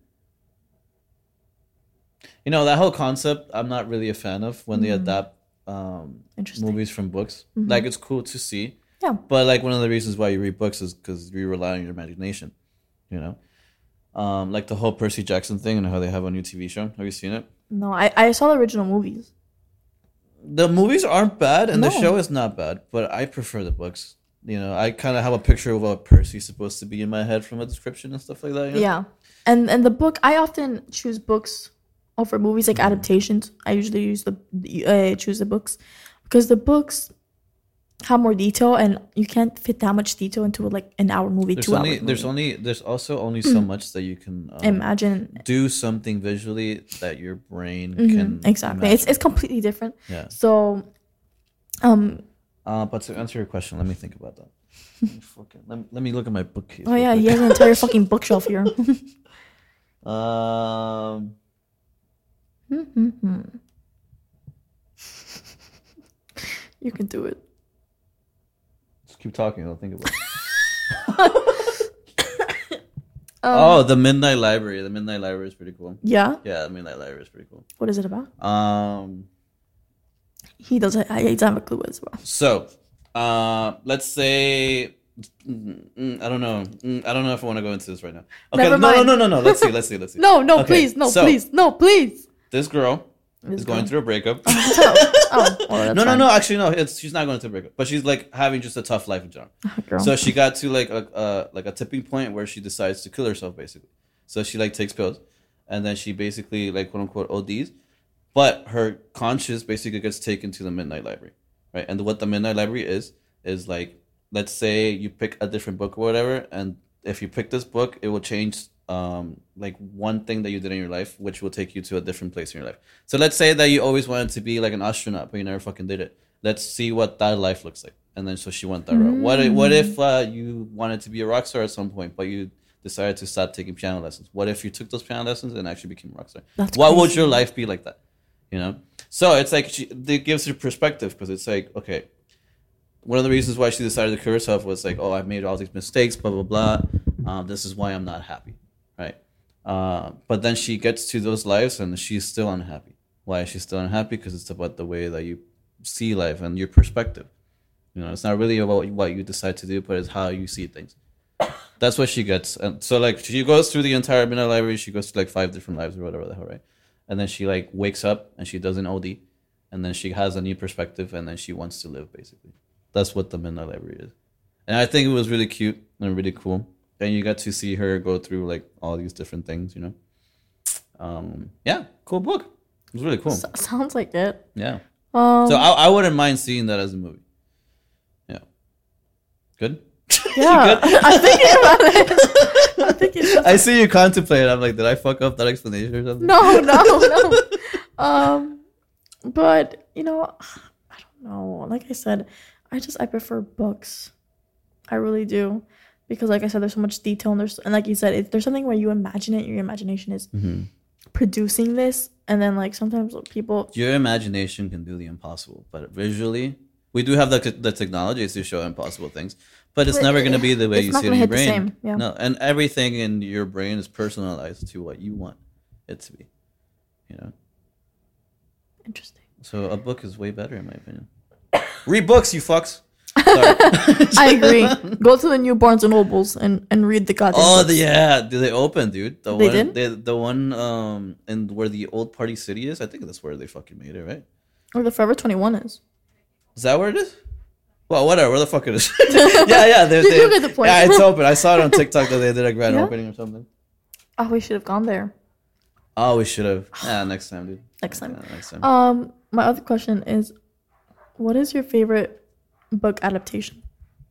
You know, that whole concept, I'm not really a fan of when they adapt Interesting. movies from books. Like, it's cool to see. Yeah. But, like, one of the reasons why you read books is because you rely on your imagination, you know? Like the whole Percy Jackson thing and how they have a new TV show. Have you seen it? No, I saw the original movies. The movies aren't bad, and the No. show is not bad, but I prefer the books. You know, I kind of have a picture of what Percy's supposed to be in my head from a description and stuff like that. You know? Yeah. And the book, I often choose books over movies, like adaptations. I usually choose the books because the books have more detail, and you can't fit that much detail into like an hour movie, There's 2 hours. there's also only so much that you can Imagine. do something visually that your brain can Exactly. imagine. It's completely different. Yeah. So, But to answer your question, let me think about that. Let me look at my bookcase. oh real yeah, quick. he has an entire fucking bookshelf here. You can do it. Just keep talking. I'll think about it. Oh, the Midnight Library. The Midnight Library is pretty cool. Yeah. Yeah, the Midnight Library is pretty cool. What is it about? He He doesn't have a clue what it's about. So, let's say, I don't know. I don't know if I want to go into this right now. Okay, Never no. mind. Let's see. No, Okay, please, so please, no, please. This girl This is going girl. through a breakup. Oh, well, that's No. fine. Actually, no. She's not going through a breakup, but she's like having just a tough life in general. Girl. So she got to like a tipping point where she decides to kill herself, basically. So she like takes pills, and then she basically like quote unquote ODs, but her conscience basically gets taken to the Midnight Library, right? And what the Midnight Library is like, let's say you pick a different book or whatever, and if you pick this book, it will change like one thing that you did in your life, which will take you to a different place in your life. So let's say that you always wanted to be like an astronaut, but you never fucking did it. Let's see what that life looks like. And then so she went that route. What if you wanted to be a rock star at some point, but you decided to start taking piano lessons? What if you took those piano lessons and actually became a rock star? That's What would crazy. your life be like that? You know? So it's like it gives her perspective, because it's like, okay, one of the reasons why she decided to kill herself was like, oh, I've made all these mistakes, blah, blah, blah. This is why I'm not happy, right? But then she gets to those lives and she's still unhappy. Why is she still unhappy? Because it's about the way that you see life and your perspective. You know, it's not really about what you decide to do, but it's how you see things. That's what she gets. And so, like, she goes through the entire Midnight Library. She goes to, like, 5 different lives or whatever the hell, right? And then she, like, wakes up and she does an OD. And then she has a new perspective and then she wants to live, basically. That's what the Midnight Library is. And I think it was really cute and really cool. And you got to see her go through, like, all these different things, you know? Yeah, cool book. It was really cool. Sounds like it. Yeah. So I wouldn't mind seeing that as a movie. Yeah. Good? Yeah, I'm thinking about it. I'm thinking. I see you contemplate. I'm like, did I fuck up that explanation or something? No. But you know, I don't know. Like I said, I prefer books. I really do, because like I said, there's so much detail and like you said, there's something where you imagine it. Your imagination is producing this, and then like sometimes people. Your imagination can do the impossible, but visually, we do have the technology to show impossible things, but it's never going to be the way it's you not see it gonna in your hit the brain. same, yeah. No, and everything in your brain is personalized to what you want it to be. You know. Interesting. So a book is way better in my opinion. Read books, you fucks. Sorry. I agree. Go to the new Barnes and Nobles and read the goddamn. Oh, books. yeah. Did they open, dude? They one, did? The one in where the old Party City is. I think that's where they fucking made it, right? Or the Forever 21 is. Is that where it is? Well, whatever. Where the fuck it is? yeah. You get the point. Yeah, it's open. I saw it on TikTok that they did a grand Yeah? opening or something. Oh, we should have gone there Oh, we should have. Yeah, next time, dude. next time. Yeah, next time. My other question is, what is your favorite book adaptation?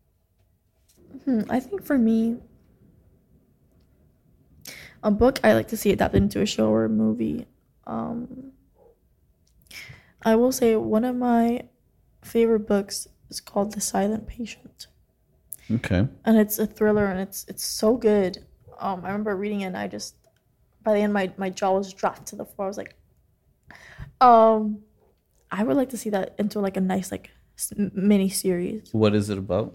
I think for me, a book I like to see adapted into a show or a movie. I will say one of my favorite books is called The Silent Patient, Okay. and it's a thriller, and it's so good. I remember reading it, and I just by the end my jaw was dropped to the floor. I was like, I would like to see that into like a nice like mini series. What is it about?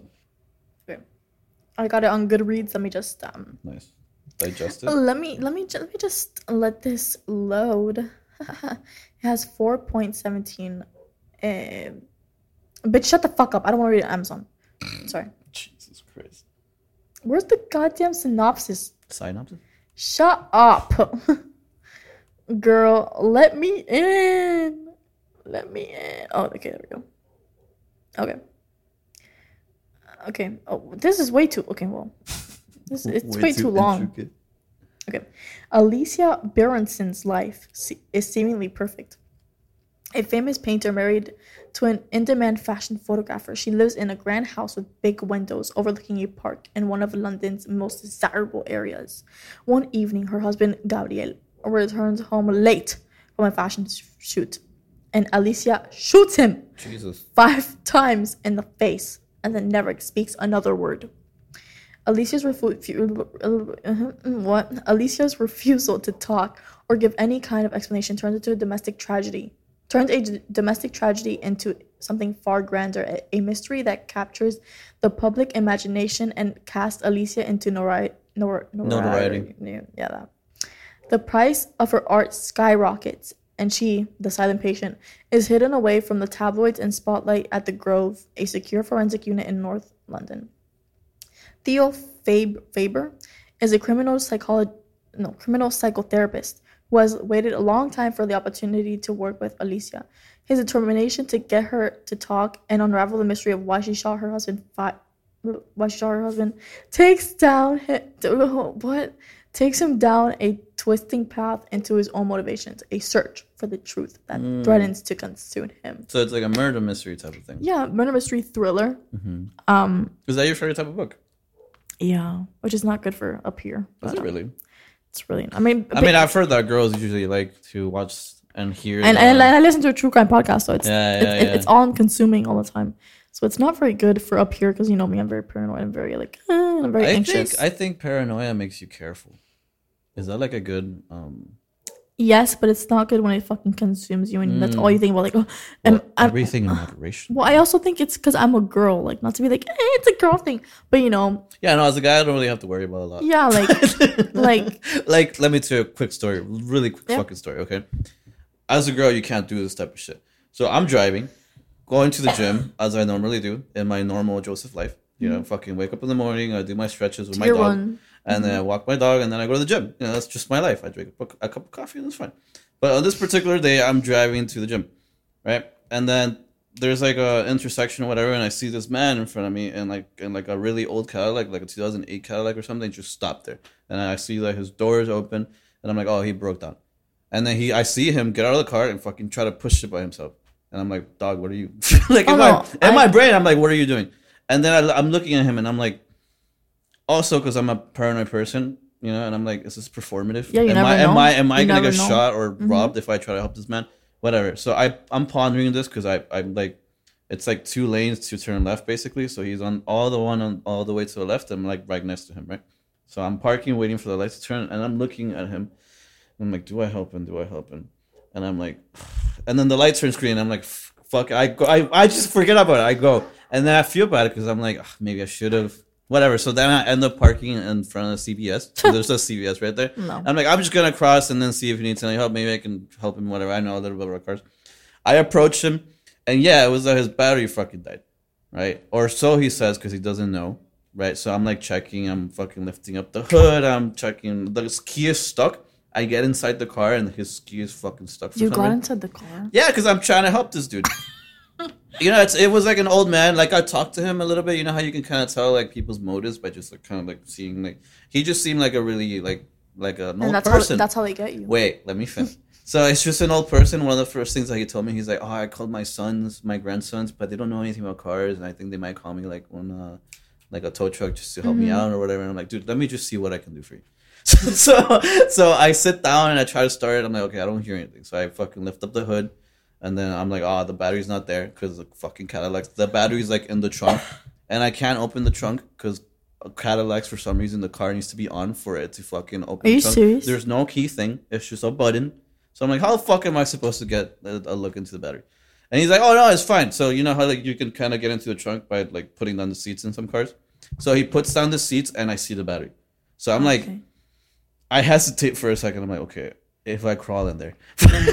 I got it on Goodreads. Let me just Nice. Digest it. let me just let this load. It has 4.17. Bitch, shut the fuck up. I don't want to read it on Amazon. Sorry. Jesus Christ. Where's the goddamn synopsis? Synopsis? Shut up. Girl, let me in. Let me in. Oh, okay, there we go. Okay. Okay. Oh, this is way too. Okay, well, it's way too long. intricate. Okay. Alicia Berenson's life is seemingly perfect. A famous painter married to an in-demand fashion photographer. She lives in a grand house with big windows overlooking a park in one of London's most desirable areas. One evening, her husband, Gabriel, returns home late from a fashion shoot, and Alicia shoots him Jesus. 5 times in the face and then never speaks another word. Alicia's refusal to talk or give any kind of explanation turns a domestic tragedy into something far grander, a mystery that captures the public imagination and casts Alicia into notoriety. Yeah, that. The price of her art skyrockets, and she, the silent patient, is hidden away from the tabloids and spotlight at the Grove, a secure forensic unit in North London. Theo Faber is a criminal psychotherapist who has waited a long time for the opportunity to work with Alicia. His determination to get her to talk and unravel the mystery of why she shot her husband takes him down a twisting path into his own motivations, a search for the truth that threatens to consume him. So it's like a murder mystery type of thing. Yeah, murder mystery thriller. Mm-hmm. Is that your favorite type of book? Yeah, which is not good for up here. Is it really? It's really. I mean, I've heard that girls usually like to watch and hear. And I listen to a true crime podcast, so it's all consuming all the time. So it's not very good for up here because you know me, I'm very paranoid. I'm very I'm very anxious. I think paranoia makes you careful. Is that like a good? Yes, but it's not good when it fucking consumes you, and that's all you think about. Like, everything in moderation. Well, I also think it's because I'm a girl. Like, not to be like, it's a girl thing, but you know. Yeah, no, as a guy, I don't really have to worry about a lot. Yeah, like let me tell you a quick story, really quick fucking story. Okay, as a girl, you can't do this type of shit. So I'm driving, going to the gym as I normally do in my normal Joseph life. You know, fucking wake up in the morning, I do my stretches with my dog. And then I walk my dog, and then I go to the gym. You know, that's just my life. I drink a cup of coffee, and that's fine. But on this particular day, I'm driving to the gym, right? And then there's like a intersection or whatever, and I see this man in front of me, in like a really old Cadillac, like a 2008 Cadillac or something, just stopped there. And I see like his door is open, and I'm like, oh, he broke down. And then I see him get out of the car and fucking try to push it by himself. And I'm like, dog, what are you? Like in my brain, I'm like, what are you doing? And then I'm looking at him, and I'm like. Also, because I'm a paranoid person, you know, and I'm like, is this performative? Yeah, you never know. Am I gonna get shot or robbed if I try to help this man? Whatever. So I'm pondering this because I'm like, it's like 2 lanes to turn left basically. So he's on all the way to the left. I'm like right next to him, right? So I'm parking, waiting for the lights to turn, and I'm looking at him. I'm like, do I help him? And I'm like, and then the light turns green. And I'm like, fuck. I just forget about it. I go, and then I feel bad because I'm like, maybe I should have. Whatever. So then I end up parking in front of CVS. So there's a CVS right there. No. I'm like, I'm just going to cross and then see if he needs any help. Maybe I can help him, whatever. I know a little bit about cars. I approach him, and yeah, it was that his battery fucking died, right? Or so he says because he doesn't know, right? So I'm like checking. I'm fucking lifting up the hood. I'm checking. The key is stuck. I get inside the car, and his key is fucking stuck. You got inside the car? Yeah, because I'm trying to help this dude. You know, it was like an old man. Like I talked to him a little bit. You know how you can kind of tell like people's motives by just like kind of like seeing like he just seemed like a really like an old person. That's how they get you. Wait, let me finish. So it's just an old person. One of the first things that he told me, he's like, "Oh, I called my grandsons, but they don't know anything about cars, and I think they might call me like on like a tow truck just to help me out or whatever." And I'm like, "Dude, let me just see what I can do for you." So I sit down and I try to start it. I'm like, "Okay, I don't hear anything." So I fucking lift up the hood, and then I'm like, "Oh, the battery's not there because the fucking Cadillac. The battery's like in the trunk, and I can't open the trunk because." Cadillacs for some reason the car needs to be on for it to fucking open. Are you serious? There's no key thing. It's just a button. So I'm like, how the fuck am I supposed to get a look into the battery? And he's like, oh no, it's fine. So you know how like you can kind of get into the trunk by like putting down the seats in some cars. So he puts down the seats and I see the battery. So I'm like, I hesitate for a second. I'm like, okay, if I crawl in there,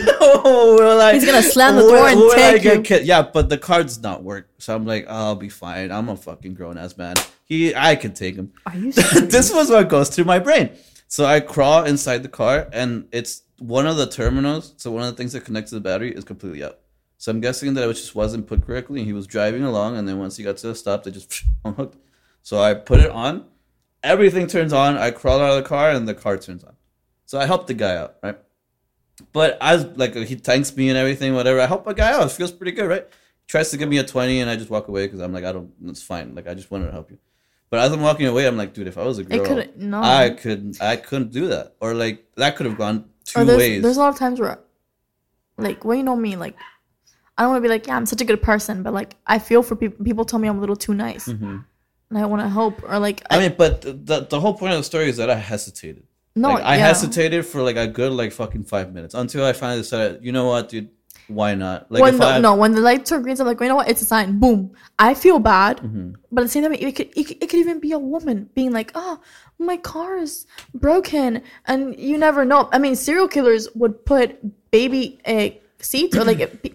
he's gonna slam the door and take you. Yeah, but the car does not work. So I'm like, I'll be fine. I'm a fucking grown ass man. I could take him. Are you serious? This was what goes through my brain. So I crawl inside the car, and it's one of the terminals. So one of the things that connects to the battery is completely out. So I'm guessing that it just wasn't put correctly. And he was driving along, and then once he got to the stop, they just unhooked. So I put it on. Everything turns on. I crawl out of the car, and the car turns on. So I helped the guy out, right? But as like he thanks me and everything, whatever. I help a guy out. It feels pretty good, right? He tries to give me a 20, and I just walk away because I'm like, it's fine. Like I just wanted to help you. But as I'm walking away, I'm like, dude, if I was a girl, I couldn't do that. Or like that could have gone two ways. There's a lot of times where, like, well, you know me, like, I don't want to be like, yeah, I'm such a good person, but like, I feel for people. People tell me I'm a little too nice, and I want to help. Or like, I mean, but the whole point of the story is that I hesitated. No, like, I hesitated for like a good like fucking 5 minutes until I finally decided, you know what, dude. Why not? Like when the lights turn green, I'm like, you know what? It's a sign. Boom. I feel bad, but at the same time, it could even be a woman being like, oh, my car is broken, and you never know. I mean, serial killers would put baby seats or like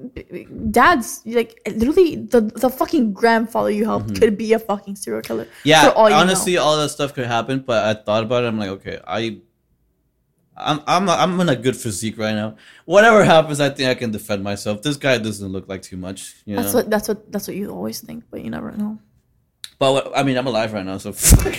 dads, like literally the fucking grandfather you helped could be a fucking serial killer. Yeah, honestly, all that stuff could happen. But I thought about it. I'm like, okay, I'm in a good physique right now. Whatever happens, I think I can defend myself. This guy doesn't look like too much. You know? That's what you always think, but you never know. But I mean, I'm alive right now, so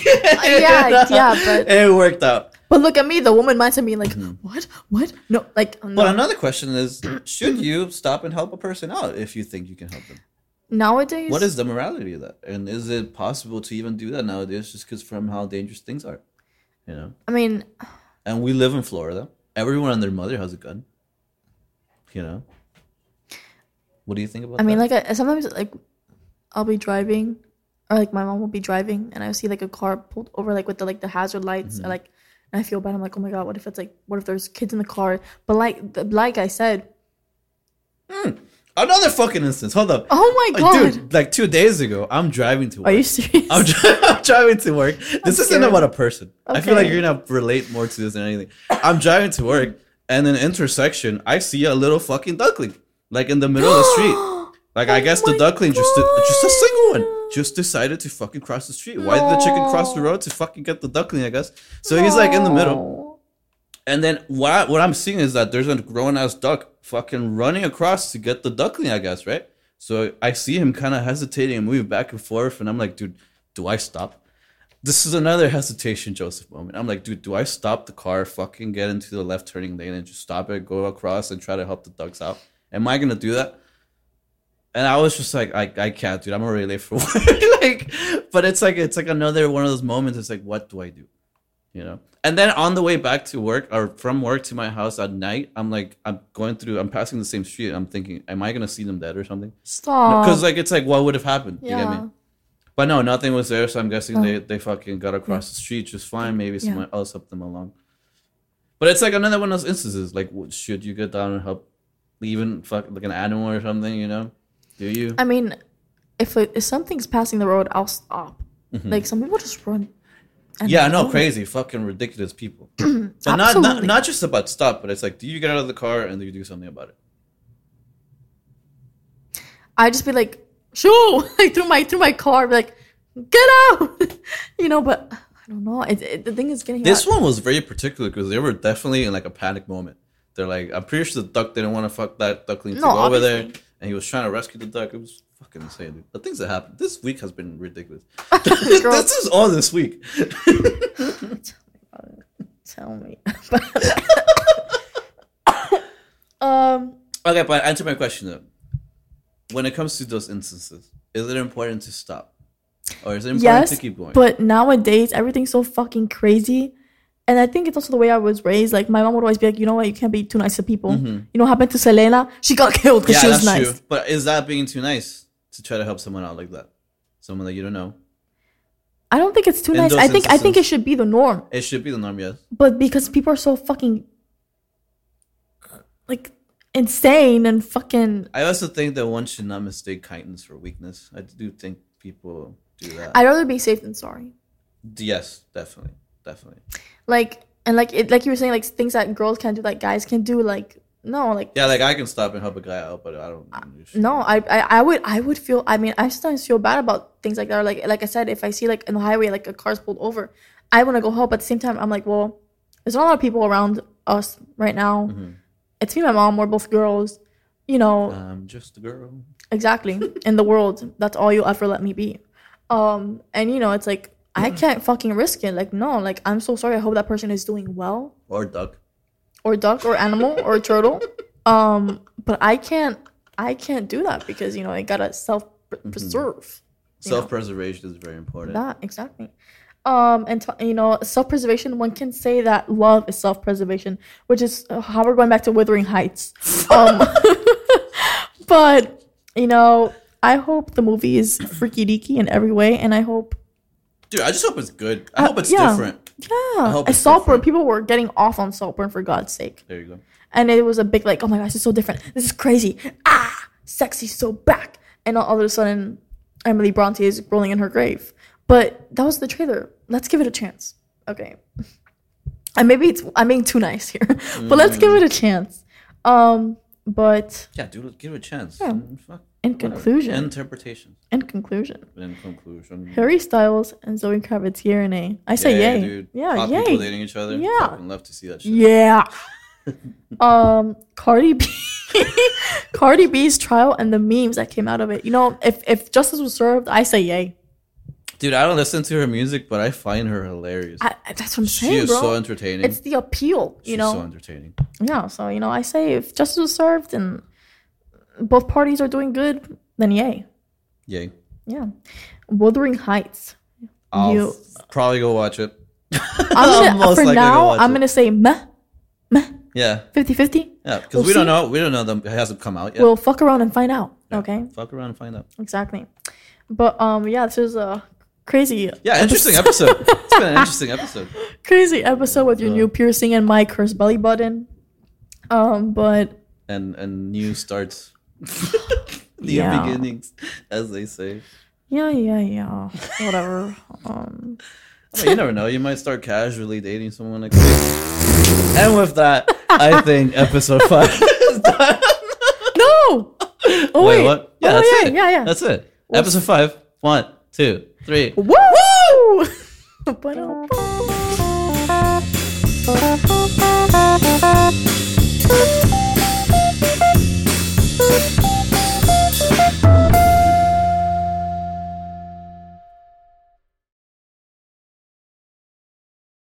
yeah, but it worked out. But look at me, the woman mindset being like, what? No, like. No. But another question is, should you stop and help a person out if you think you can help them? Nowadays, what is the morality of that, and is it possible to even do that nowadays? Just because from how dangerous things are, you know. I mean. And we live in Florida. Everyone and their mother has a gun. You know? What do you think about that? I mean, like, sometimes, like, I'll be driving, or, like, my mom will be driving, and I see, like, a car pulled over, like, with the hazard lights, and I feel bad. I'm like, oh, my God, what if there's kids in the car? But, like I said. Another fucking instance. Hold up. Oh, my God. Dude, like 2 days ago, I'm driving to work. Are you serious? I'm driving to work. This isn't about a person. Okay. I feel like you're going to relate more to this than anything. I'm driving to work, and in an intersection, I see a little fucking duckling, like in the middle of the street. Like, I guess the duckling, just a single one, just decided to fucking cross the street. Why did the chicken cross the road? To fucking get the duckling, I guess. So he's like in the middle. And then what I'm seeing is that there's a grown-ass duck fucking running across to get the duckling, I guess, right? So I see him kind of hesitating and moving back and forth, and I'm like, dude, do I stop? This is another hesitation, Joseph moment. I'm like, dude, do I stop the car, fucking get into the left turning lane and just stop it, go across and try to help the ducks out? Am I going to do that? And I was just like, I can't, dude. I'm already late for work. But it's like another one of those moments. It's like, what do I do? You know? And then on the way back to work or from work to my house at night, I'm passing the same street. I'm thinking, am I going to see them dead or something? Stop. Because it's like, what would have happened? Yeah. You get me? But no, nothing was there. So I'm guessing they fucking got across the street just fine. Maybe someone else helped them along. But it's like another one of those instances. Like, should you get down and help even like an animal or something, you know? Do you? I mean, if something's passing the road, I'll stop. Like, some people just run. Yeah, I know, crazy, fucking ridiculous people. But not just about stop, but it's like, do you get out of the car and do you do something about it? I just be like, shoo, like through my car, be like, get out, you know. But I don't know. The thing is getting. This one was very particular because they were definitely in like a panic moment. They're like, I'm pretty sure the duck didn't want to fuck that duckling to go over there, and he was trying to rescue the duck. It was fucking insane, dude. The things that happened this week has been ridiculous. This is all this week. Tell me. Okay, but answer my question though. When it comes to those instances, is it important to stop, or is it important to keep going? But nowadays everything's so fucking crazy, and I think it's also the way I was raised. Like my mom would always be like, you know what, you can't be too nice to people. You know what happened to Selena? She got killed because she was nice. True. But is that being too nice to try to help someone out like that? Someone that you don't know? I don't think it's too nice. I think it should be the norm. It should be the norm, yes. But because people are so fucking like insane and fucking. I also think that one should not mistake kindness for weakness. I do think people do that. I'd rather be safe than sorry. Yes, definitely. Like you were saying, like things that girls can't do, like guys can do. Like no, like yeah, like I can stop and help a guy out, but I don't. No, I would feel. I mean, I sometimes feel bad about things like that. Or like I said, if I see like in the highway like a car's pulled over, I want to go help. But at the same time, I'm like, well, there's not a lot of people around us right now. It's me and my mom. We're both girls. You know, I'm just a girl. Exactly. In the world, that's all you'll ever let me be. And you know, it's like I can't fucking risk it. Like no, like I'm so sorry. I hope that person is doing well. Or duck, or animal, or turtle. But I can't do that because you know I gotta self-preserve. Self-preservation is very important. That exactly. You know, self-preservation. One can say that love is self-preservation, which is how we're going back to Wuthering Heights. But you know, I hope the movie is freaky deaky in every way, and I hope. Dude, I just hope it's good. I hope it's different. Yeah, Saltburn. People were getting off on Saltburn for God's sake. There you go. And it was a big like, oh my gosh, it's so different. This is crazy. Sexy so back. And all of a sudden, Emily Bronte is rolling in her grave. But that was the trailer. Let's give it a chance. Okay. And maybe I'm being too nice here, but let's give it a chance. But yeah, dude, give it a chance. Yeah. In conclusion, interpretation. In conclusion, Harry Styles and Zoe Kravitz, yay or nay? I say yay. Dude. Yeah, Pop yay. People dating each other. Yeah, fucking love to see that shit. Yeah. Cardi B. Cardi B's trial and the memes that came out of it. You know, if justice was served, I say yay. Dude, I don't listen to her music, but I find her hilarious. That's what I'm saying, She is bro. so entertaining. It's the appeal, you know. She's so entertaining. Yeah, so, you know, I say if justice was served and both parties are doing good, then yay. Yay. Yeah. Wuthering Heights. I'll probably go watch it. I'm going to say meh. Yeah. 50-50. Yeah, because we don't know. We don't know them. It hasn't come out yet. We'll fuck around and find out. Yeah, okay. Fuck around and find out. Exactly. But yeah, this is a crazy. Yeah, interesting episode. It's been an interesting episode. Crazy episode with your new piercing and my cursed belly button. But and new starts, new beginnings, as they say. Yeah. Whatever. You never know. You might start casually dating someone like this. And with that, I think episode 5 is done. No. Oh, wait. What? Yeah, that's it. Yeah. That's it. Episode 5. 1, 2, 3. Woo!